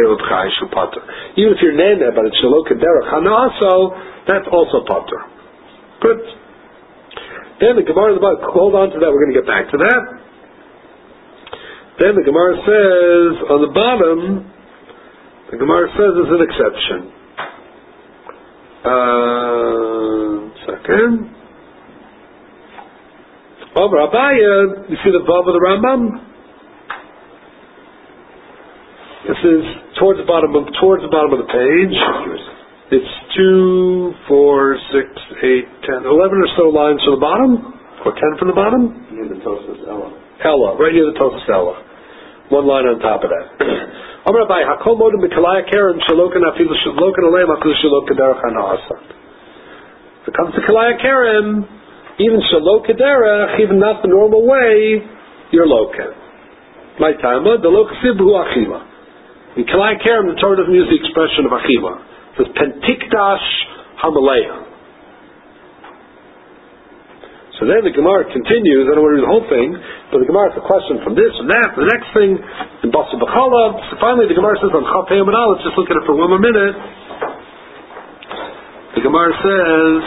if you're nene, but it's shalok derech hanaso, that's also potter. Good. Then the Gemara, hold on to that, we're going to get back to that. Then the Gemara says, on the bottom, the Gemara says there's an exception. Uh, second. Over Abaya, you see the Vav of the Rambam? This is towards the bottom of, towards the bottom of the page. It's two, four, six, eight, ten, eleven or so lines from the bottom, or ten from the bottom. Near the Tosfos Ella. Ella, right near the Tosfos Ella. One line on top of that. Amar Abai, Hakol Modim B'Kalaya Keren Shalokan Afilu Shalokan Aleim Afilu Shalokan Derech Hana'asat. If it comes to Kalaya Keren, even Shalokan Derech, even not the normal way, you're Lokan. My Tama, the Lokasiv Hu Achila. In Kalaya Keren, the Torah doesn't use the expression of Achila. It says Pentikdash Hamaleya. So then the Gemara continues, I don't want to read the whole thing, but the Gemara has a question from this and that, the next thing, in Basar B'Chala. So finally the Gemara says on Chaf Hei Amud Aleph, let's just look at it for one more minute. The Gemara says,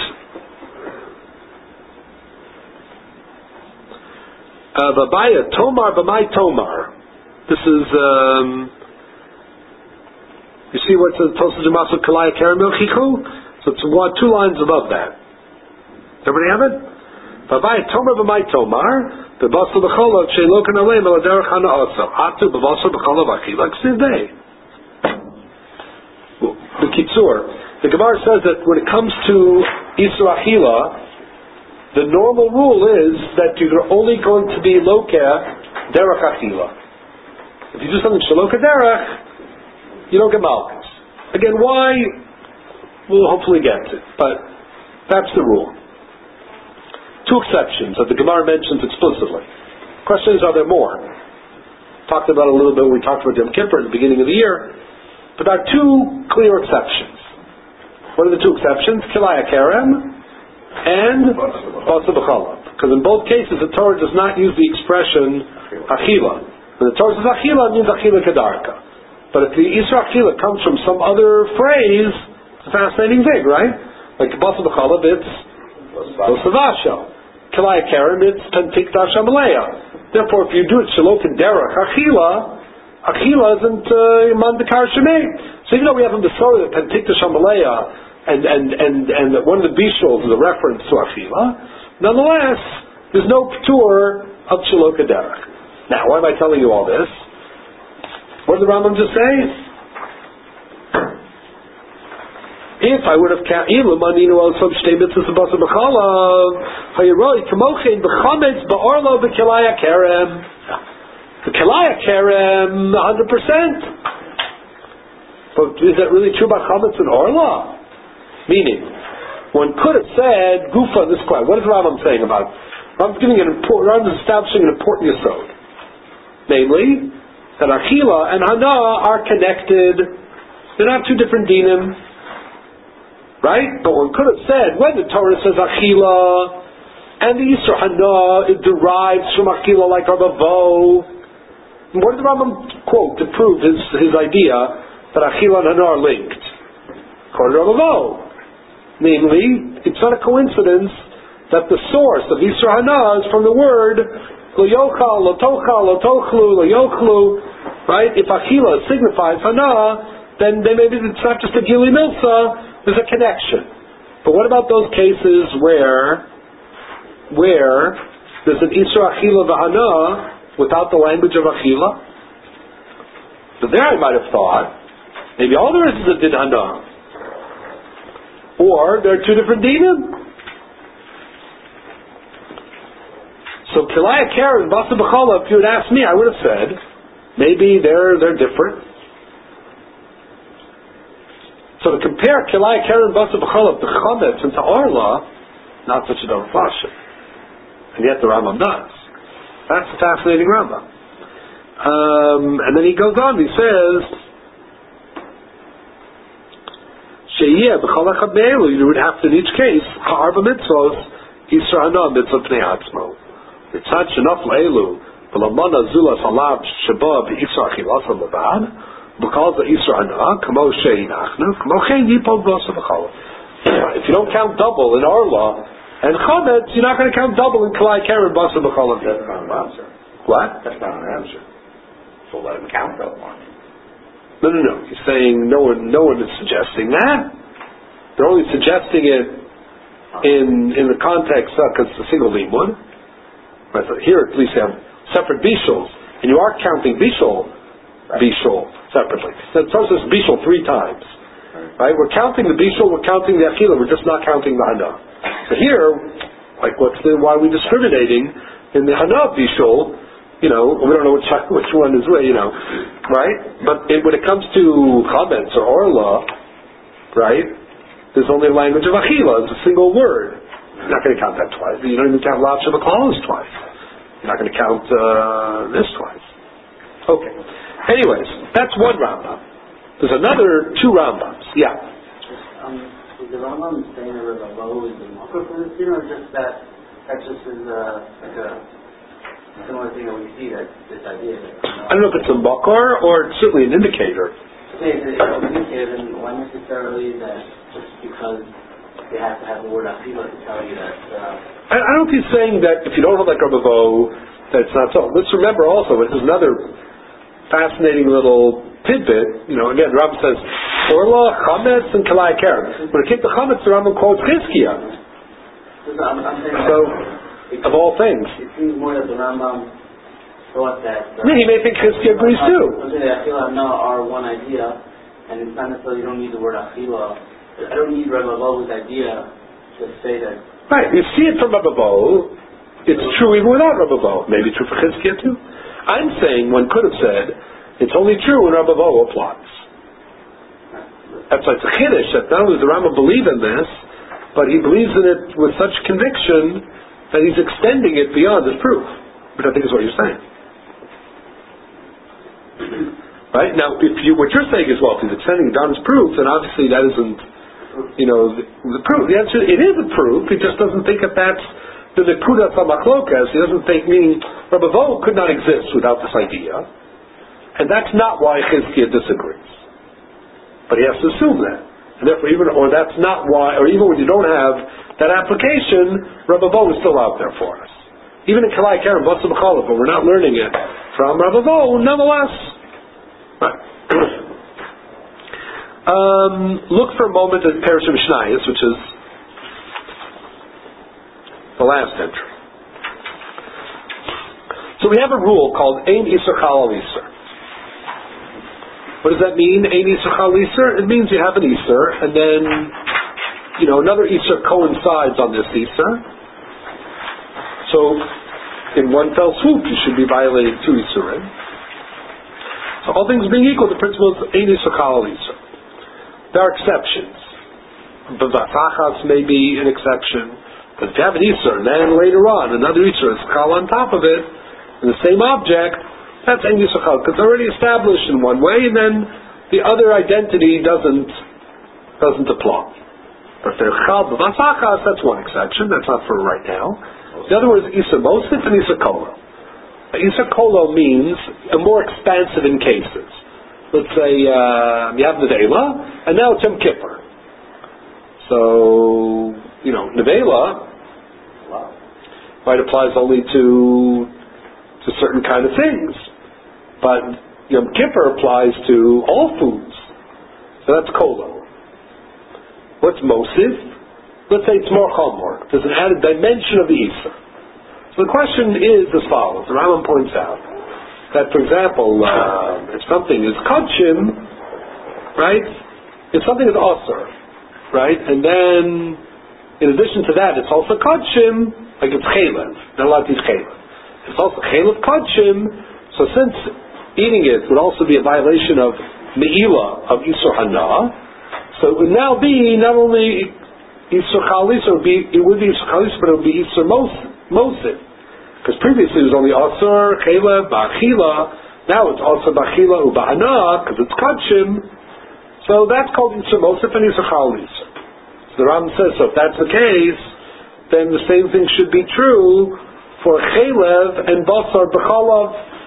V'abaya Tomar B'mai Tomar. This is, um, you see what it says, Tosas Jamasu Kalaya Karamil Chiku? So it's one, two lines above that. Everybody have it? V'abaya Tomar B'mai Tomar, B'basar B'Chala, She'lokan Aleim El Derech Hana'asa, Atu B'basar B'Chala V'Achila Ksivdei. The Kitzur, the Gemara says that when it comes to Isur Achila, the normal rule is that you're only going to be Lokeh Derech Achila. If you do something Shalokeh Derech, you don't get Malchus. Again, why? We'll hopefully get to it, but that's the rule. Two exceptions that the Gemara mentions explicitly. Question is, are there more? Talked about a little bit when we talked about Yom Kippur at the beginning of the year, but there are two clear exceptions. What are the two exceptions? Kilaya Kerem and Basar B'Chala. Because in both cases the Torah does not use the expression Achila. When the Torah says Achila, it means Achila Kedarka. But if the Isur Achila comes from some other phrase, it's a fascinating thing, right? Like Basar B'Chala, it's Osavasha. Kilaya Kerem, it's Pentikdash Amaleya. Therefore, if you do it Shalokan Derech Achila, Achila isn't Mandakar Shemei. So even though we have in the story that Pentikdash Amaleya and, and, and, and one of the Bishols is a reference to Achila, nonetheless, there's no tour of Shalokan Derech. Now, why am I telling you all this? What did the Rambam just say? If I would have kept Ilumaninu al some statements of Basar B'Chala, Hayiroi Kamochin B'Chametz Ba'orlo B'Kilaya Kerem. The Kilaya Kerem, one hundred percent. But is that really true about Chametz and Orla? Meaning, one could have said Gufa this question. What is Rambam saying about? Rambam's giving an important. Rambam's establishing an important yesod, namely that Achila and Hana are connected. They're not two different dinim. Right? But one could have said, when the Torah says Achila, and the Yisur Hana, it derives from Achila like Rabavo. What did the Rambam quote to prove his, his idea that Achila and Hana are linked? According to Rabavo. Namely, it's not a coincidence that the source of Yisur Hana is from the word Lo Yochal, Lo Tochal, Lo Tochlu, Lo Yochlu. Right? If Achila signifies Hana, then, then maybe it's not just a Gili Milsa. There's a connection. But what about those cases where where there's an Isur Achila V'Hana without the language of Achila? So there I might have thought, maybe all there is is a Din Hana. Or there are two different dinim. So Kilaya Keren, Basar B'Chala, if you had asked me, I would have said, maybe they're they're different. So to compare Kilaya Keren Basar B'Chala to Chametz and to Orla, not such a dumb fashion. And yet the Rambam does. That's a fascinating Rambam. Um, and then he goes on, he says, Sheiyeh B'Chol Echad Me'elu, you would have to, in each case, Ha'arba Mitzvos, Yisra Hana Mitzvah Pnei Atzmo. Mitzad Shenaf Le'elu, V'lamana Zulas Alav Sheba B'Yisra Achilasa Levad, because the Isur Hana, Kamo Shein Achnu, Kamo Shein Yipol Basar B'Chala. If you don't count double in Orla, And chametz, you're not going to count double in kalai keren basar b'chalav. That's not an answer. What? That's not an answer. So let him count that one. No, no, no. He's saying no one, no one is suggesting that. They're only suggesting it in in the context because it's a single limud. Right, so here at least you have separate bishuls, and you are counting bishul, right. bishul separately. So it says bishul three times. Right. right? We're counting the bishul, we're counting the achila, we're just not counting the hana. So here, like what's the why are we discriminating in the hana bishul? You know, we don't know which which one is where, you know, right? But it, when it comes to chametz or orla, right? There's only a language of achila. It's a single word. You're not going to count that twice. You don't even count lav shabakalalos twice. You're not going to count uh, this twice. Okay. Anyways, that's one Rambam. There's another two Rambams. Yeah. Um, is the Rambam saying that the low is the makar for this, or just that that just is uh, like a similar thing that we see, that this idea that, you know, I don't know if it's a makar or it's certainly an indicator. Okay, it's an indicator, then why necessarily that just because they have to have the word achila to tell you that... Uh, I, I don't think he's saying that if you don't hold like Rabbi Vo, that it's not so. Let's remember also, this is another fascinating little tidbit. You know, again, Rambam says, Orla, Chametz, and Kalai Keren. When it came to Chametz, the Rambam quotes Chizkiah. I'm, I'm saying so, it, of all things. It seems more that the Rambam thought that... Uh, yeah, he may think Chizkiah agrees too. Something that achila and na are one idea, and it's not necessarily, you don't need the word achila. I don't need Rabbi Vo's idea to say that. Right, you see it from Rabbi Vo. It's true even without Rabbi Vo. Maybe true for Chizkiah too. I'm saying one could have said it's only true when Rabbi Vo applies. That's why it's a chiddush that not only does the Rambam believe in this, but he believes in it with such conviction that he's extending it beyond his proof, which I think is what you're saying. Right now, if you what you're saying is, well, if he's extending it beyond his proof, then obviously that isn't, you know, the, the proof. The answer, it is a proof. He just doesn't think that that's the nekudas hamachlokas. He doesn't think, meaning Rabbi Vo could not exist without this idea, and that's not why Chizkiah disagrees. But he has to assume that, and therefore, even or that's not why, or even when you don't have that application, Rabbi Vo is still out there for us. Even in Kalai Keren, Basar B'chalav, but we're not learning it from Rabbi Vo, nonetheless. Right. Um, look for a moment at Perush Mishnayos, which is the last entry. So we have a rule called Ein Isur Chal Al Isur. What does that mean, Ein Isur Chal Al Isur? It means you have an Isur, and then, you know, another Isur coincides on this Isur. So, in one fell swoop, you should be violating two Isurim. So all things being equal, the principle is Ein Isur Chal Al Isur. There are exceptions. B'vasachas may be an exception. But if you have an Isur, and then later on, another Isur is Chal on top of it, in the same object, that's Ein Isur Chal, because it's already established in one way, and then the other identity doesn't doesn't apply. But if they're Chal b'vasachas, that's one exception, that's not for right now. The other one is Isur Mosif and Isur Kolo. Isur Kolo means a more expansive in cases. Let's say uh, you have Nevela, and now it's Yom Kippur. So, you know, Nevela, right, applies only to to certain kind of things. But Yom Kippur applies to all foods. So that's Kolo. What's Mosif? Let's say it's more Chomor. There's an added dimension of the Isur. So the question is as follows. The Rambam points out that, for example, uh, if something is Kodshim, right, if something is Osir, right, and then, in addition to that, it's also Kodshim, like it's Chelev, not allowed to eat Chelev. It's also Chelev Kodshim, so since eating it would also be a violation of Me'ila, of Isur Hana, so it would now be not only Isur Chal Isur, it would be Isur Chal Isur, but it would be Isur Mosif. Because previously it was only Asur, Chelev, Ba'achila. Now it's also Ba'achila Uba'ana, because it's Kodshim. So that's called Isur Mosif and Isur Chal Isur. So the Rambam says, so if that's the case, then the same thing should be true for Chelev and Basar B'chalav.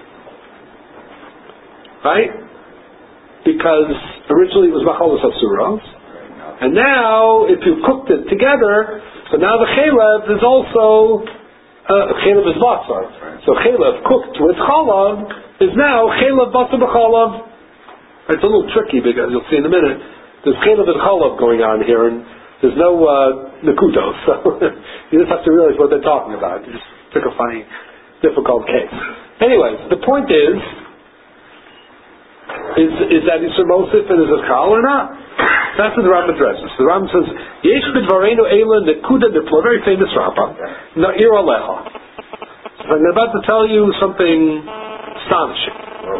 Right? Because originally it was B'chalas Asuros. And now, if you cooked it together, So now the chalev is also uh, chalev is basar. So chalev cooked with chalav is now chalev basar b'chalav. It's a little tricky because you'll see in a minute. There's chalev and chalav going on here, and there's no uh, nekudos, so you just have to realize what they're talking about. You just took a funny, difficult case. Anyways, the point is, is is that Yisur Mosif and is it chal or not? That's what the Rambam addresses. The Rambam says, Yesh b'dvareinu eila nekuda nifla, very famous Rambam, na'ir alecha. So I'm about to tell you something astonishing.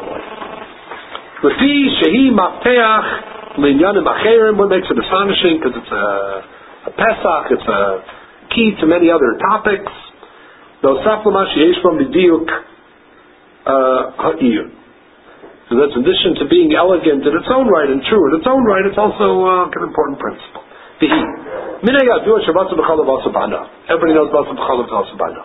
Lefi shehi mafteach linyanim acherim. What makes it astonishing? Because it's a, a Pesach, it's a key to many other topics. Nosaf l'ma sheyesh bo midiyuk ha'iyun. So that's in addition to being elegant in its own right and true in its own right, it's also uh, an important principle. Everybody knows Basar B'chalav is also Bana.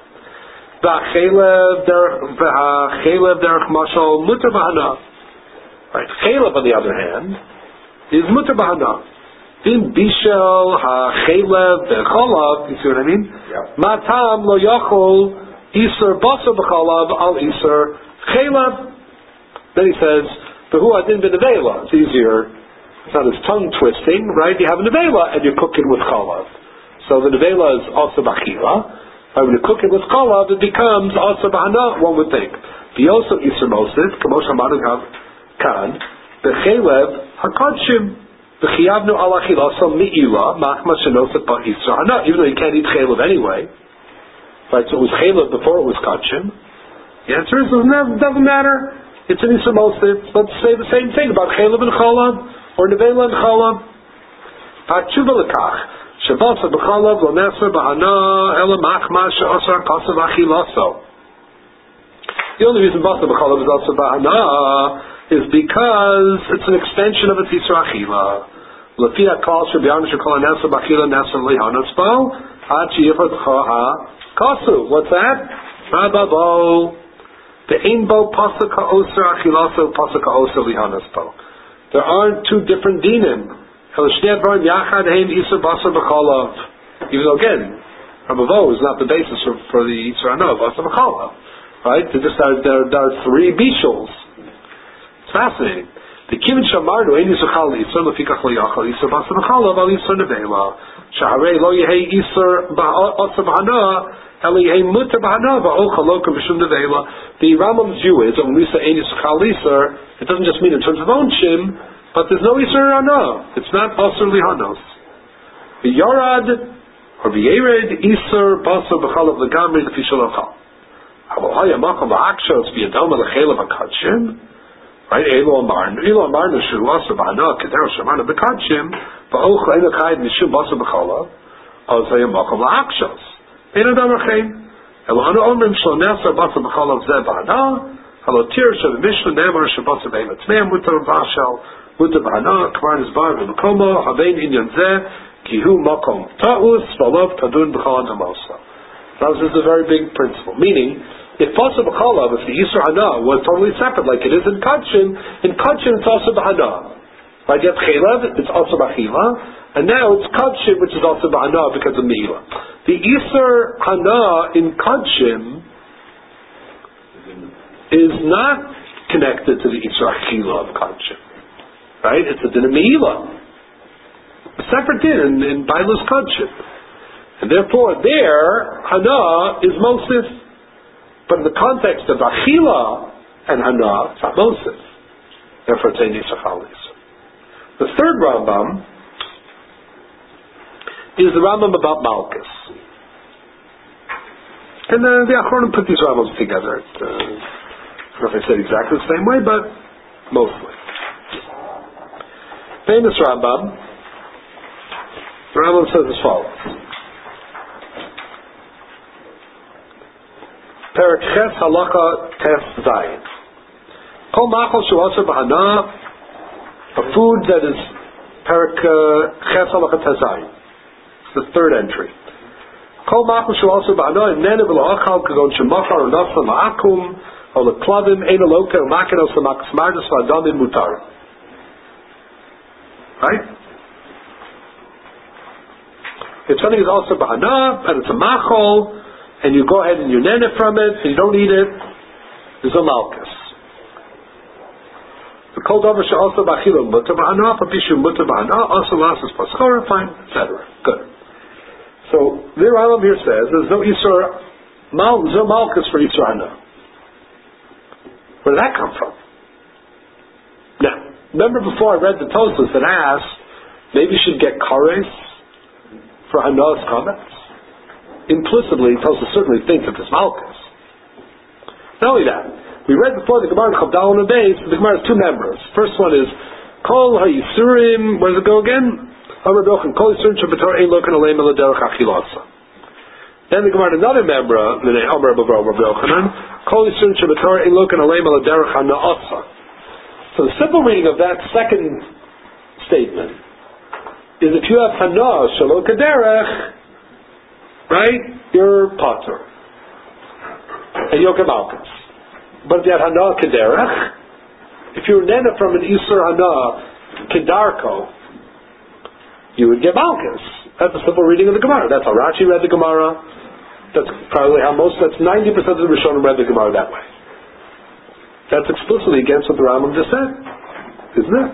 V'chalev derech mashal mutar b'hana. Right, chalev on the other hand is mutar b'hana. In bishel ha'chalev v'chalav, you see what I mean? Matam lo yachol isur basar b'chalav al isur chalev. Then he says, "Behu adin b'nevela." It's easier. It's not as tongue twisting, right? You have a nevela and you're cooking with chalav. So the nevela is also b'achila. But when you cook it with chalav, it becomes also b'hana. One would think. V'yoso isur mosif, kamosh hamadu kan b'chalev hakadshim b'chiyavnu al achilaso mi'ila machma shenosef ba'isur hana. Even though you can't eat chalev anyway, right? So it was chalev before it was kadshim. The answer is it doesn't matter. It's an Yisur Mosif. Let's say the same thing about chalev and chalav, or nevela and chalav. Ha'tshuva lekach, shebasa b'chalav lo neser b'hana ela machma she'asar kasav achilaso. The only reason basa b'chalav is also b'hana is because it's an extension of its Yisur Achila. Lefi ha'kal she'b'yam she'kol ha'neser b'achila neser lihanas bo, ad she'yifad ha'kasu. What's that? Rababo. The Einbo pasuk ha'oser achilaso pasuk ha'oser lihanas po. There aren't two different dinim. Even though again, Rabavo is not the basis for, for the Yisur Hana basar b'chalav, right? There just are there, there are three bishuls. It's fascinating. The kivin shamarnu ein Yisur chal Yisur lefikach lo yachal Yisur basar b'chalav al Yisur nevela shaharei lo yehei Yisur basar b'hana. The Rambam's view is that when we say Ein Yisur Chal Yisur, it doesn't just mean in terms of onshim, but there's no Yisur Hana. It's not Asur Lihanos. The Yarad or the Yered Yisur Basar B'chalav Legamri L'fi Shalochal. Havo Haya Makom V'Akshos V'Yadom L'Chelev V'Kadshim. Right? Elo Amar Elo Amar Neshu Asur B'Hana Kedero Shemana B'Kadshim V'Och Leinu Chayid Mishum Basar B'chalav Oz Haya Makom V'Akshos. Ein adam achein. Elanu omrim shlo neser basar b'chalav zeh b'hana. Halo tir shel mishnu ne'emar shebasar b'hem atzmeim mutar v'ashal mutar b'hana kvar nizbar v'mekomo havein inyan zeh ki hu makom ta'us v'lov tadun b'chal adamosa. Now this is a very big principle. Meaning, if basar b'chalav, if the Yisur Hana was totally separate, like it is in Kadshim, in Kadshim it's also b'hana. Right? You have chalev, it's also b'achila. And now it's Kadshim, which is also b'hana because of Mihila. The Yisur Hana in Kadshim is not connected to the Yisur Achila of Kadshim. Right? It's a din of Mihila. A separate din in, in Bailus Kadshim. And therefore, there, Hana is Mosif. But in the context of Achila and Hana, it's not Mosif. Therefore, it's a Yisur Chal Yisur. The third Rambam is the Rambam about Malkus. And uh, the Achronim put these Rambams together. It, uh, I don't know if I said exactly the same way, but mostly. Famous Rambam. The Rambam says as follows. Perek Ches Halacha Tes Zayin. Kol Machal Shu Asur B'Hana, a food that is Perek Ches Halacha Tes Zayin. The third entry. Kol machal shu also ba'ana nene v'lo achal kagon shemachar or nafla ma'akum or leklavim ein aloka or makinos l'makas mardas v'adamim mutar. Right? If something is also b'hana, and it's a machol, and you go ahead and you nene from it, and you don't eat it, there's a malchus. The kol davar she'also b'achila mutar b'hana, papishu mutar b'hana, also lasses paschora, fine, et cetera. Good. So the Rambam here says there's no isur, mal, there's no malchus for isur hana. Where did that come from? Now, remember before I read the Tosfos that asked, maybe you should get kares for hana's comments? Implicitly, Tosfos certainly thinks that there's malchus. Not only that, we read before the Gemara in Chavdal and Beis, the Gemara has two members. First one is, Kol ha-yisurim, where does it go again? Amar B'Yochanan, Kol yisurim shebetor ein loken aleim ela derech achilasa. Then the Gemara, another member, Amar B'Yochanan, Kol yisurim shebetor ein loken aleim ela derech hanaasa. So the simple reading of that second statement is if you have hana shelo kederech, right, you're patur. And you'll get malchus. But if you have hana kederech, if you're nena from an isur hana kedarko, you would get malchus. That's a simple reading of the Gemara. That's how Rashi read the Gemara. That's probably how most, that's ninety percent of the Rishonim read the Gemara that way. That's explicitly against what the Rambam just said, isn't it?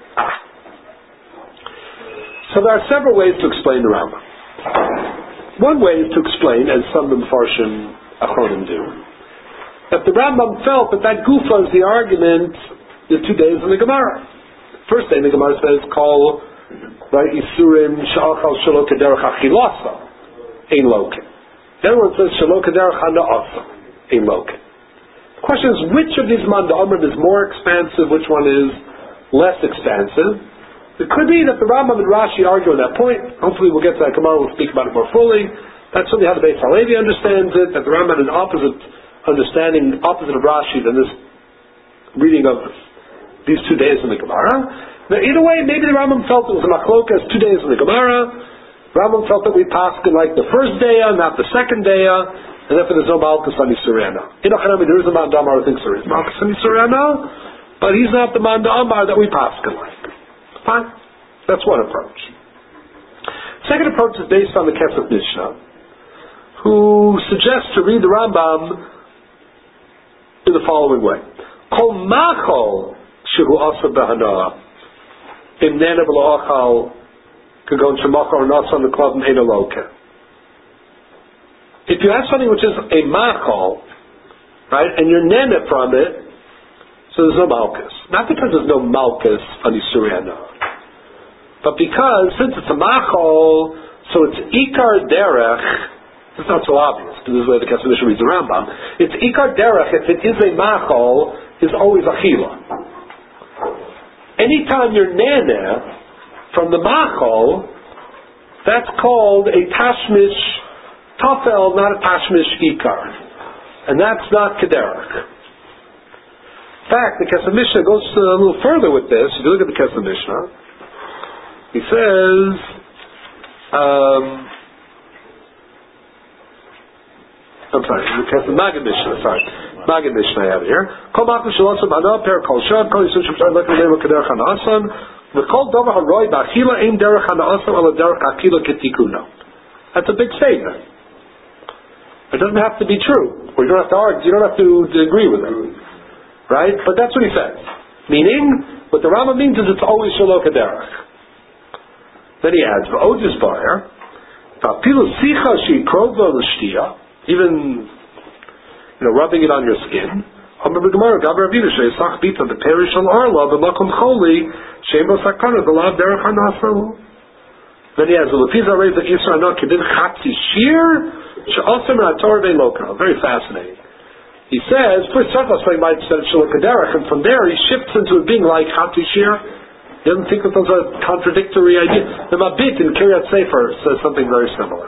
So there are several ways to explain the Rambam. One way is to explain, as some of the Mefarshim Achronim do, that the Rambam felt that that gufa is the argument the two days in the Gemara. First day in the Gemara says, call right isurim sha'achal shelo kederech achilasa ein loken. Then one says shelo kederech hanaasa ein loken. The question is, which of these manda amrim is more expansive, which one is less expansive? It could be that the Rambam and Rashi argue on that point. Hopefully we'll get to that tomorrow, we'll speak about it more fully. That's certainly how the Beis Halevi understands it, that the Rambam has an opposite understanding, opposite of Rashi than this reading of these two days in the Gemara. Now, either way, maybe the Rambam felt it was a machlokas two days in the Gemara. Rambam felt that we passed like the first day, not the second day, and therefore there's no malchus on Yisurena. In Achanami, there is a Manda Amar who thinks there is malchus on Yisurena, but he's not the Manda Amar that we passed like. Fine. That's one approach. Second approach is based on the Kesef Mishnah, who suggests to read the Rambam in the following way. Kol machol shehu asa behana im nena v'lo achal kagon shemachor nasa on the klov and aloke. If you have something which is a machol, right, and you're nena from it, so there's no malchus. Not because there's no malchus on Yisuriana, but because since it's a machol, so it's ikar derech. It's not so obvious, because this is the way the Kesef Mishnah reads the Rambam. It's ikar derech, if it is a machol, is always achila. Anytime you're nene from the machol, that's called a tashmish tafel, not a tashmish ikar. And that's not kederach. In fact, the Kesef Mishnah goes a little further with this. If you look at the Kesef Mishnah, he says, um, I'm sorry, the Kesef Maggid Mishnah, sorry. Maggid Mishnah I have here. Kol makom shelo b'hana per kol shad kol yisur shemshar lekin leima kederech hanaasan v'kol davar haroi b'achila ein derech hanaasan ala derech achila ketikuna. That's a big statement. It doesn't have to be true, or you don't have to argue. You don't have to, to agree with it, right? But that's what he says. Meaning, what the Rambam means is it's always shelo kederech. Then he adds v'odis bar v'apilu sicha she krova l'shtia, even, you know, rubbing it on your skin. Then he has the Lefiza raised the Isra no kibin chatzi shir she'osem ra'tor ve'loka. Very fascinating. He says, first Sarfas might said Shalokaderach, and from there he shifts into it being like chatzi shir. He doesn't think that those are contradictory ideas. The Mabit in Kiryat Sefer says something very similar.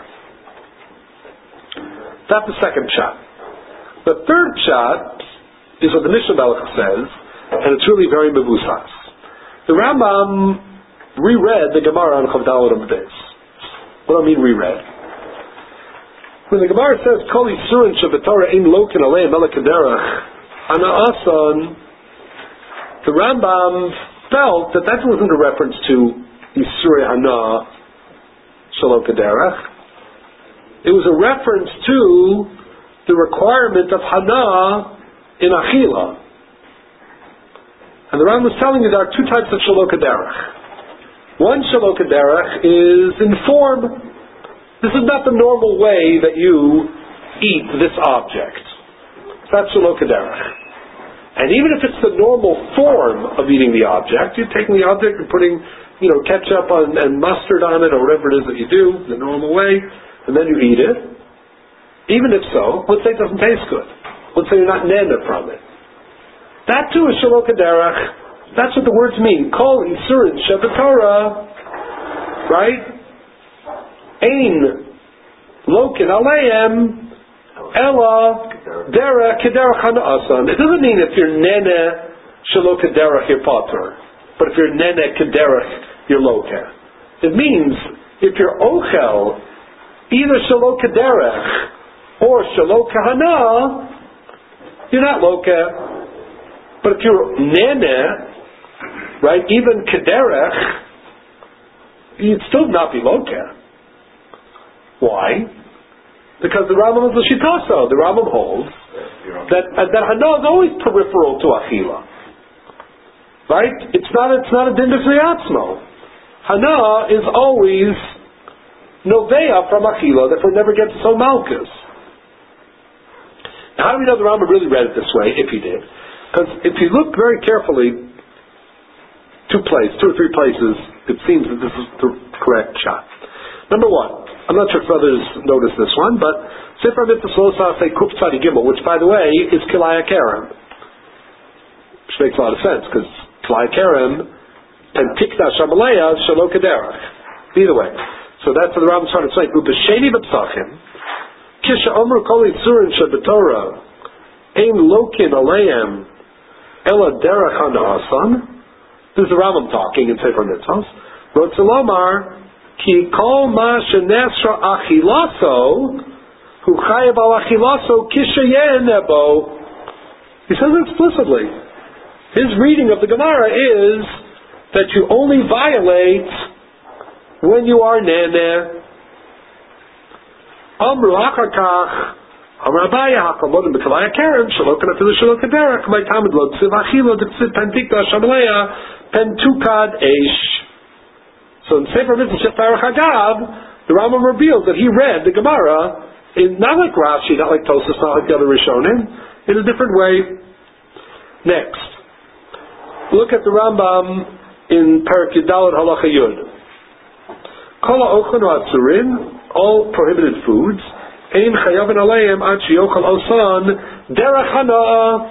That's the second shot. The third shot is what the Mishnah Melech says, and it's really very mevusas. The Rambam reread the Gemara on Chavdal and Beis. What do I mean reread? When the Gemara says Kol Yisurin Shebetorah Ein Lokin Alei Melech Kederach Ana Asan, the Rambam felt that that wasn't a reference to Yisurei Hana Shelo Kederech. It was a reference to the requirement of Hana in Achila. And the Ram was telling you there are two types of Shelo Kederech. One Shelo Kederech is in form. This is not the normal way that you eat this object. That's Shelo Kederech. And even if it's the normal form of eating the object, you're taking the object and putting, you know, ketchup on, and mustard on it, or whatever it is that you do, the normal way, and then you eat it. Even if so, let's say it doesn't taste good. Let's say you're not nana from it. That too is Shelo Kederech. That's what the words mean. Kol Isurin Shebetorah, right? Ein Lokin Aleim Ella Derech Kederech Hana'asan. It doesn't mean if you're nene Shelo Kederech you're patur, but if you're nene Kederech you're lokeh. It means if you're ochel either Shelo Kederech or Shelo Kahana, you're not lokeh. But if you're nene, right, even Kederech, you'd still not be lokeh. Why? Because the Rambam is a shitaso. The Rambam holds that uh, that Hana is always peripheral to Achila. Right? It's not it's not a din b'fnei Hana is always novea from Achila, therefore never gets so malchus. Now how do we know the Rambam really read it this way, if he did? Because if you look very carefully, two places, two or three places, it seems that this is the correct shot. Number one, I'm not sure if others noticed this one, but Sefer Mitzvos Lo Saseh Kuf Tzadi Gimel, which by the way is Kilai Kerem, which makes a lot of sense because Kilai Kerem and Tikna Shamaleya Shelo Kederech. Either way, so that's what the Rambam started saying. Ubesheni b'psachim kisha omer kol yitzurin shebetorah ein lokin aleim ela derech hana'asan. This is the Rambam talking in Sefer Mitzvos. Rotzalomar Ki kol ma shenesra achilaso hu chayav al achilaso kishayen nebo. He says explicitly. His reading of the Gemara is that you only violate when you are nene. Amru achakach Amar Abaya hakamodem b'kalaya kerem shelo kanafilu shelo kederech my tamid lo tziv achilo d'tziv pentikta shamaleya pentukad eish. So in Sefer Mitzvos Shefar Chagav, the Rambam reveals that he read the Gemara in not like Rashi, not like Tosas, not like the other Rishonim, in a different way. Next, look at the Rambam in Perek Yudalad Halacha Yud. Kol ha'ochon ha'atzurin, all prohibited foods, ein chayavin aleim ad sheyochel osan derech hana.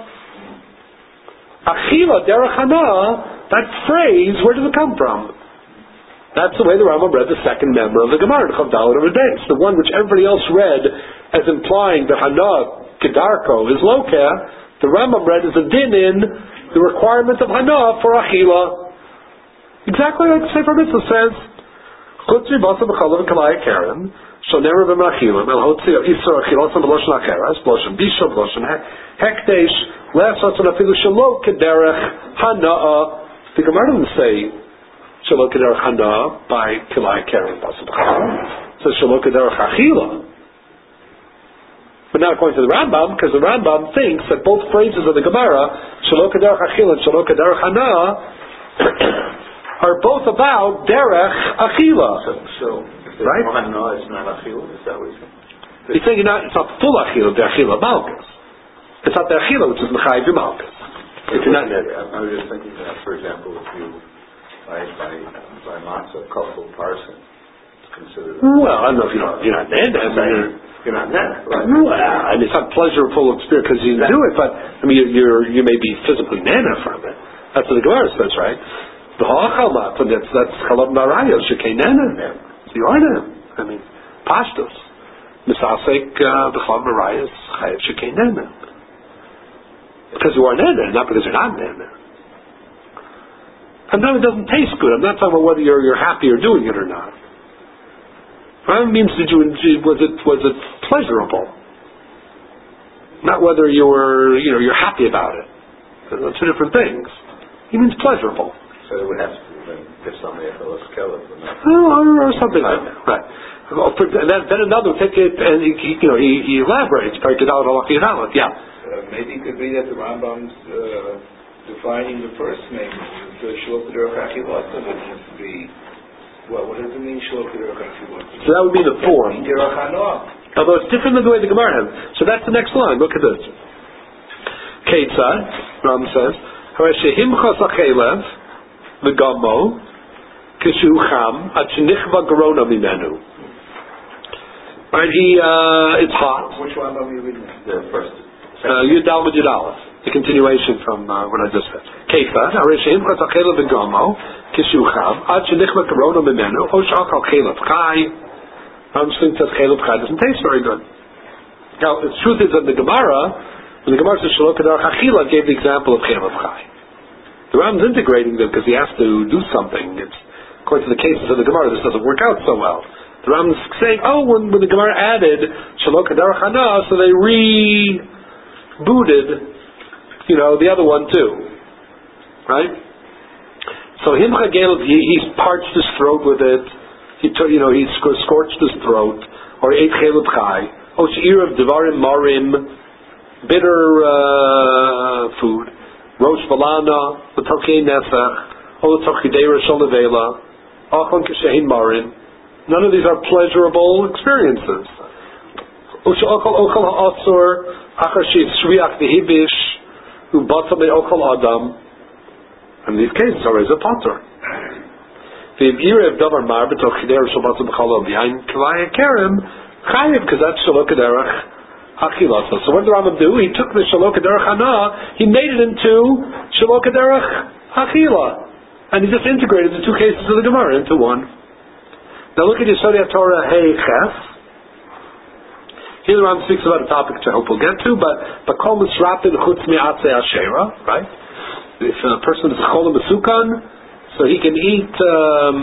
Achila derech hana. That phrase, where does it come from? That's the way the Rambam read the second member of the Gemara, the Chavdalit of Days, the one which everybody else read as implying the Hana Kedarko is lokeh. The Rambam read as a din in the requirement of Hana for Achila. Exactly like the Sefer Mitzvah says. Chutzi basa b'chalav v'kalaya kerem shoner v'm'achilim el hotzi isur achilosan b'loshen acheres b'loshen bisha b'loshen hekdesh le'asosan afilu shelo kederech Hana. The Gemara doesn't say Shelo Kederech Hana by Kilai Kerem Basa B'chalav. It says Shelo Kederech Achila. But not according to the Rambam, because the Rambam thinks that both phrases of the Gemara, Shelo Kederech Achila and Shelo Kederech Hana, are both about Derech Achila. So, so if there's right? no Hana, it's not Achila? Is that what you're saying? He's saying not, it's not full Achila, the Achila Malkus. It's not the Achila, which is Mechayiv Malkus. If you're not there. I was just thinking that, for example, if you by by by matzah, couple parson, it's considered. Well, I don't know if you're not you're not nana. I mean, you're not nana, right? Well, I mean, it's not pleasurable experience because you do it, but I mean, you're you may be physically nana from it. That's what the Gemara says, right? The ha'achal matzah, that's that's chalab marayos shekei nana. So you are nana. I mean, pashtos misasek the chalab marayos chayav shekei nana. Because you are nana, not because you're not nana. And then it doesn't taste good. I'm not talking about whether you're you're happy or doing it or not. Right? It means did you was it was it pleasurable? Not whether you were you know you're happy about it. Those are two different things. He means pleasurable. So it would have to be than if somebody had a skeleton. Oh, or, or something like that, right. Then, then another take it, and he, you know, he, he elaborates, yeah. Uh, maybe it could be that the Rambam's uh, defining the first name, the Shalokadar Chachilata, that needs to be, well, what does it mean, Shalokadar Chachilata? So that would be the form. Although it's different than the way the Gemara has. So that's the next line. Look at this. Ketzad, Ram says, Hareshehimcha Sachelev, V'gamo, Kishucham, Achinichva Garona Mimenu. Right, he, uh, it's hot. Which one are we reading? The first. Uh, Yudal with Yudalef. The continuation from uh, what I just said. Ketzad, Hareshehimcha Sachelev, V'gamo, Kishucham, Achinichva Garona Mimenu, Oshachal Chelev Chai. I'm just thinking that Chelev Chai doesn't taste very good. Now, the truth is that the Gemara, when the Gemara says Shalokadar Chachila, gave the example of Chelev Chai. The Ram's integrating them because he has to do something. It's, according to the cases of the Gemara, this doesn't work out so well. The Ram's saying, oh, when, when the Gemara added Shalokadar Chana, so they rebooted, you know, the other one too. Right? So Himcha Gel, he, he parched his throat with it. He took, you know, he scorched his throat, or ate Chelev Chai. Oh, she'ir of Devarim Marim, bitter uh, food. Rosh Balana, L'Tokei Nesach, O L'Tochideira Sholevela, Achon Keshehin Marim. None of these are pleasurable experiences. U'she'okol okol ha'asur, achar she'yisriach v'hibish, u'batzah me'okol adam. In these cases, are a potter. V'yirev davar mar b'tochideira shalbatzah b'chalo b'yain k'vaya kerem, chayiv, because that's Shalokadar Achilasa. So what did the Rambam do? He took the Shalokadar Chana, he made it into Shalokadar Achila. And he just integrated the two cases of the Gemara into one. Now look at Yesod HaTorah Hey Ches. Here the Rambam speaks about a topic which I hope we'll get to, but but Kol Misrapin Chutz Mi'atzei Asherah, right? If a person is Chol Mesukan, so he can eat um,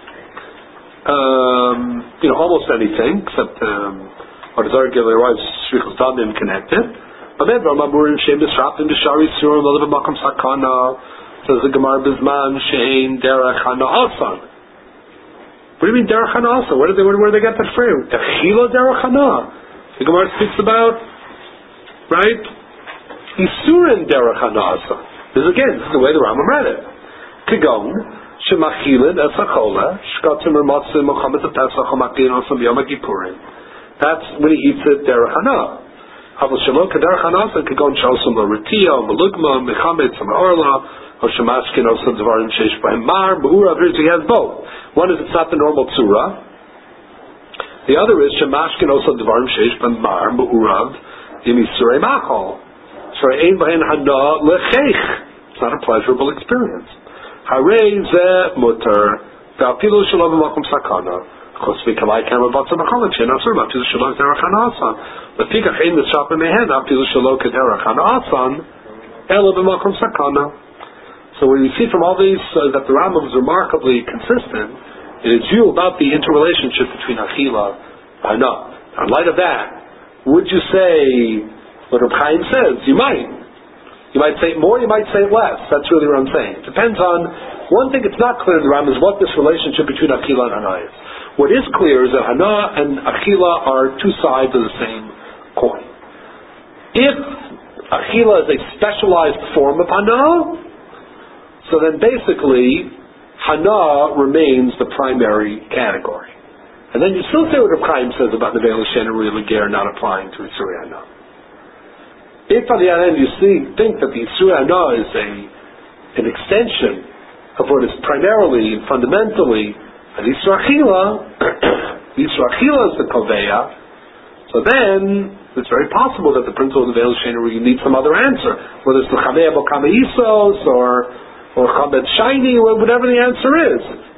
um, you know, almost anything, except um, what is arguably right, Shrichus Damim connected. But then Ramaburim Shem Misrapin B'Shari Surim Olav Makom Sakana, says the Gemara Bizman Shein Derech Hana Asan. What do you mean Derech Hana Asan? Where did they where, where did they get that from? Echila Derech Hana. The Gemara speaks about, right? Isurin Derech Hana Asan. This is again, this is the way the Rambam read it. Kigon Shemachilin Esachola Shkatim Ramatzim Mochamet Pesach Homakin Osam Yom Kippurim. That's when he eats it Derech Hana. Aval Shalom Derech Hana Asan Kigon Shosam L'Ritiyah Melugma Mechamet Samarla or Shemashkin Osam Dvarim Sheish B'Hem Mar B'Ura. He has both. One is it's not the normal tzura. The other is Shemashkin Osam Dvarim Sheish B'Hem Mar B'Ura Yimisurei Machol. So Ein B'Hen Hana L'Cheich. It's not a pleasurable experience. Harei Zeh Mutter V'Apilu Shalom V'Makom Sakana. Chos V'Kalai Kama Batzah B'Cholet Shein Asur V'Apilu Shalom Derech Hana Asan. L'Fikach Ein L'Shapim Mehen Apilu Shalom Derech Hana Asan Ela V'Makom Sakana. So when you see from all these uh, that the Rambam is remarkably consistent, it is you about the interrelationship between Achila and Hana. In light of that, would you say what Reb Chaim says? You might. You might say it more, you might say it less. That's really what I'm saying. It depends on, one thing it's not clear in the Rambam is what this relationship between Achila and Hana is. What is clear is that Hana and Achila are two sides of the same coin. If Achila is a specialized form of Hana, so then basically Hana remains the primary category. And then you still say what Reb Chaim says about the Nevel Shen and Uri Lager not applying to Isurei Hana. If on the other hand you see, think that the Isurei Hana is a, an extension of what is primarily and fundamentally an Isur Achila, Isur Achila is the Koveya, so then it's very possible that the principle of the Nevel Shen you need some other answer, whether it's the Chamei Abokama Isos or or Chamet Shiny, or whatever the answer is.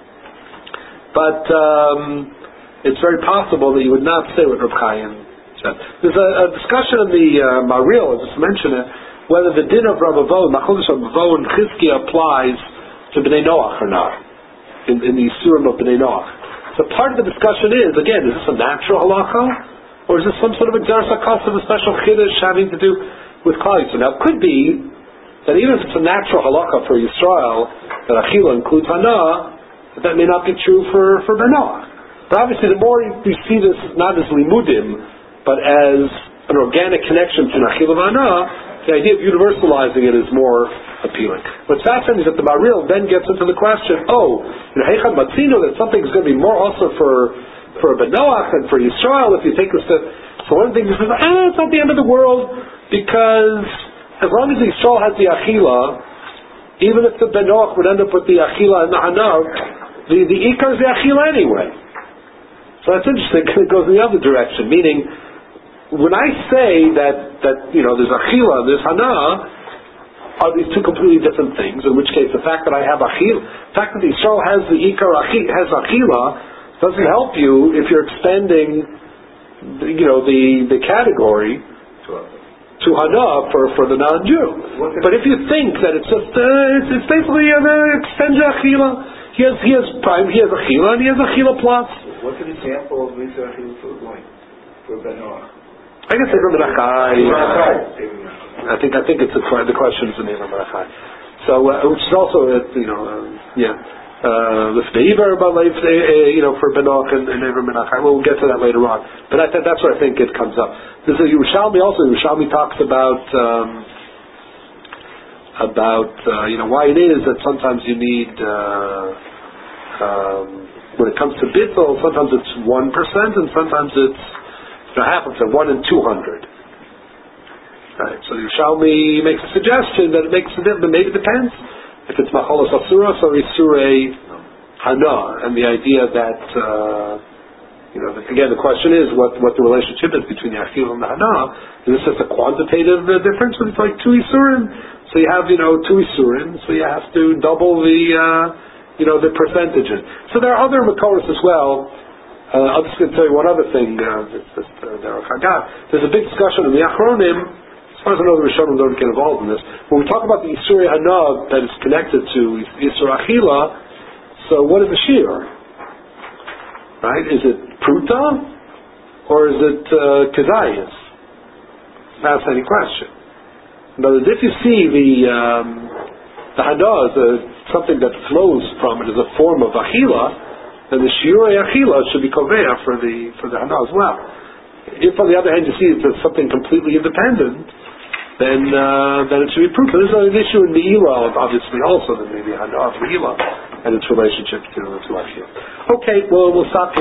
But um, it's very possible that you would not say what Reb Chaim said. There's a, a discussion in the uh, Maril, I just mentioned it, whether the din of Rav Avo, Machodesh Rav Avo and Chizkiah applies to Bnei Noach or not, in, in the Yisurim of Bnei Noach. So part of the discussion is, again, is this a natural halacha, or is this some sort of exeris hakos of a special chiddush having to do with Klal Yisrael? Now, it could be that even if it's a natural halakha for Yisrael, that Achila includes Hana, that may not be true for, for Ben Noach. But obviously the more you, you see this not as limudim, but as an organic connection between Achila and Hana, the idea of universalizing it is more appealing. What's fascinating is that the Maril then gets into the question, oh, you know, Heichad Matzino, that something is going to be more also for for Ben Noach than for Yisrael if you take this to... So one thing is, ah, it's not the end of the world, because as long as Yisrael has the Achila, even if the Ben Noach would end up with the Achila and the Hana, the, the Ikar is the Achila anyway. So that's interesting, because it goes in the other direction, meaning, when I say that, that you know, there's Achila and there's Hana, are these two completely different things, in which case the fact that I have Achila, the fact that Yisrael has the Ikar, has Achila, doesn't help you if you're expanding, you know, the, the category to Hana for, for the non-Jew. But if you think that it's just, uh, it's, it's basically an uh, extended Achila, he has, he has prime, he has Achila, and he has Achila plus. What's an example of Misa Achila for going, for Ben Noach? I guess Eber Menachai. I think I think it's a, the question is in Eber Menachai. So, uh, which is also, uh, you know, uh, yeah, the Eber, you know, for Ben Noach and, and Eber Menachai. We'll get to that later on. But I think that's where I think it comes up. There's a Yerushalmi also. Yerushalmi talks about um, about uh, you know why it is that sometimes you need uh, um, when it comes to bittul, sometimes it's one percent and sometimes it's you know, half of it, one in two hundred. Right. So Yerushalmi makes a suggestion that it makes a difference. Maybe it depends if it's macholos asuros or isurei hana, and the idea that uh, you know again the question is what, what the relationship is between the achil and the hana. Is this just a quantitative uh, difference? It's like two isurim. So you have you know two isurim, so you have to double the uh, you know the percentages. So there are other makoros as well. Uh, I'm just going to tell you one other thing. Uh, it's just, uh, there's a big discussion in the Achronim. As far as I know, the Rishonim don't get involved in this. When we talk about the Isurei Hana that is connected to Isur Achila, so what is the shear? Right? Is it Pruta or is it uh, Kezayis? That's any question. In other words, if you see the um, the Hana is a, something that flows from it as a form of Achila, then the Shiurei Achila should be Kovea for the for the Hana as well. If on the other hand you see it's something completely independent, then uh, then it should be proof. There's an issue in Meila, obviously, also, that maybe Hana of Meila and its relationship to to Achila. Okay, well we'll stop here.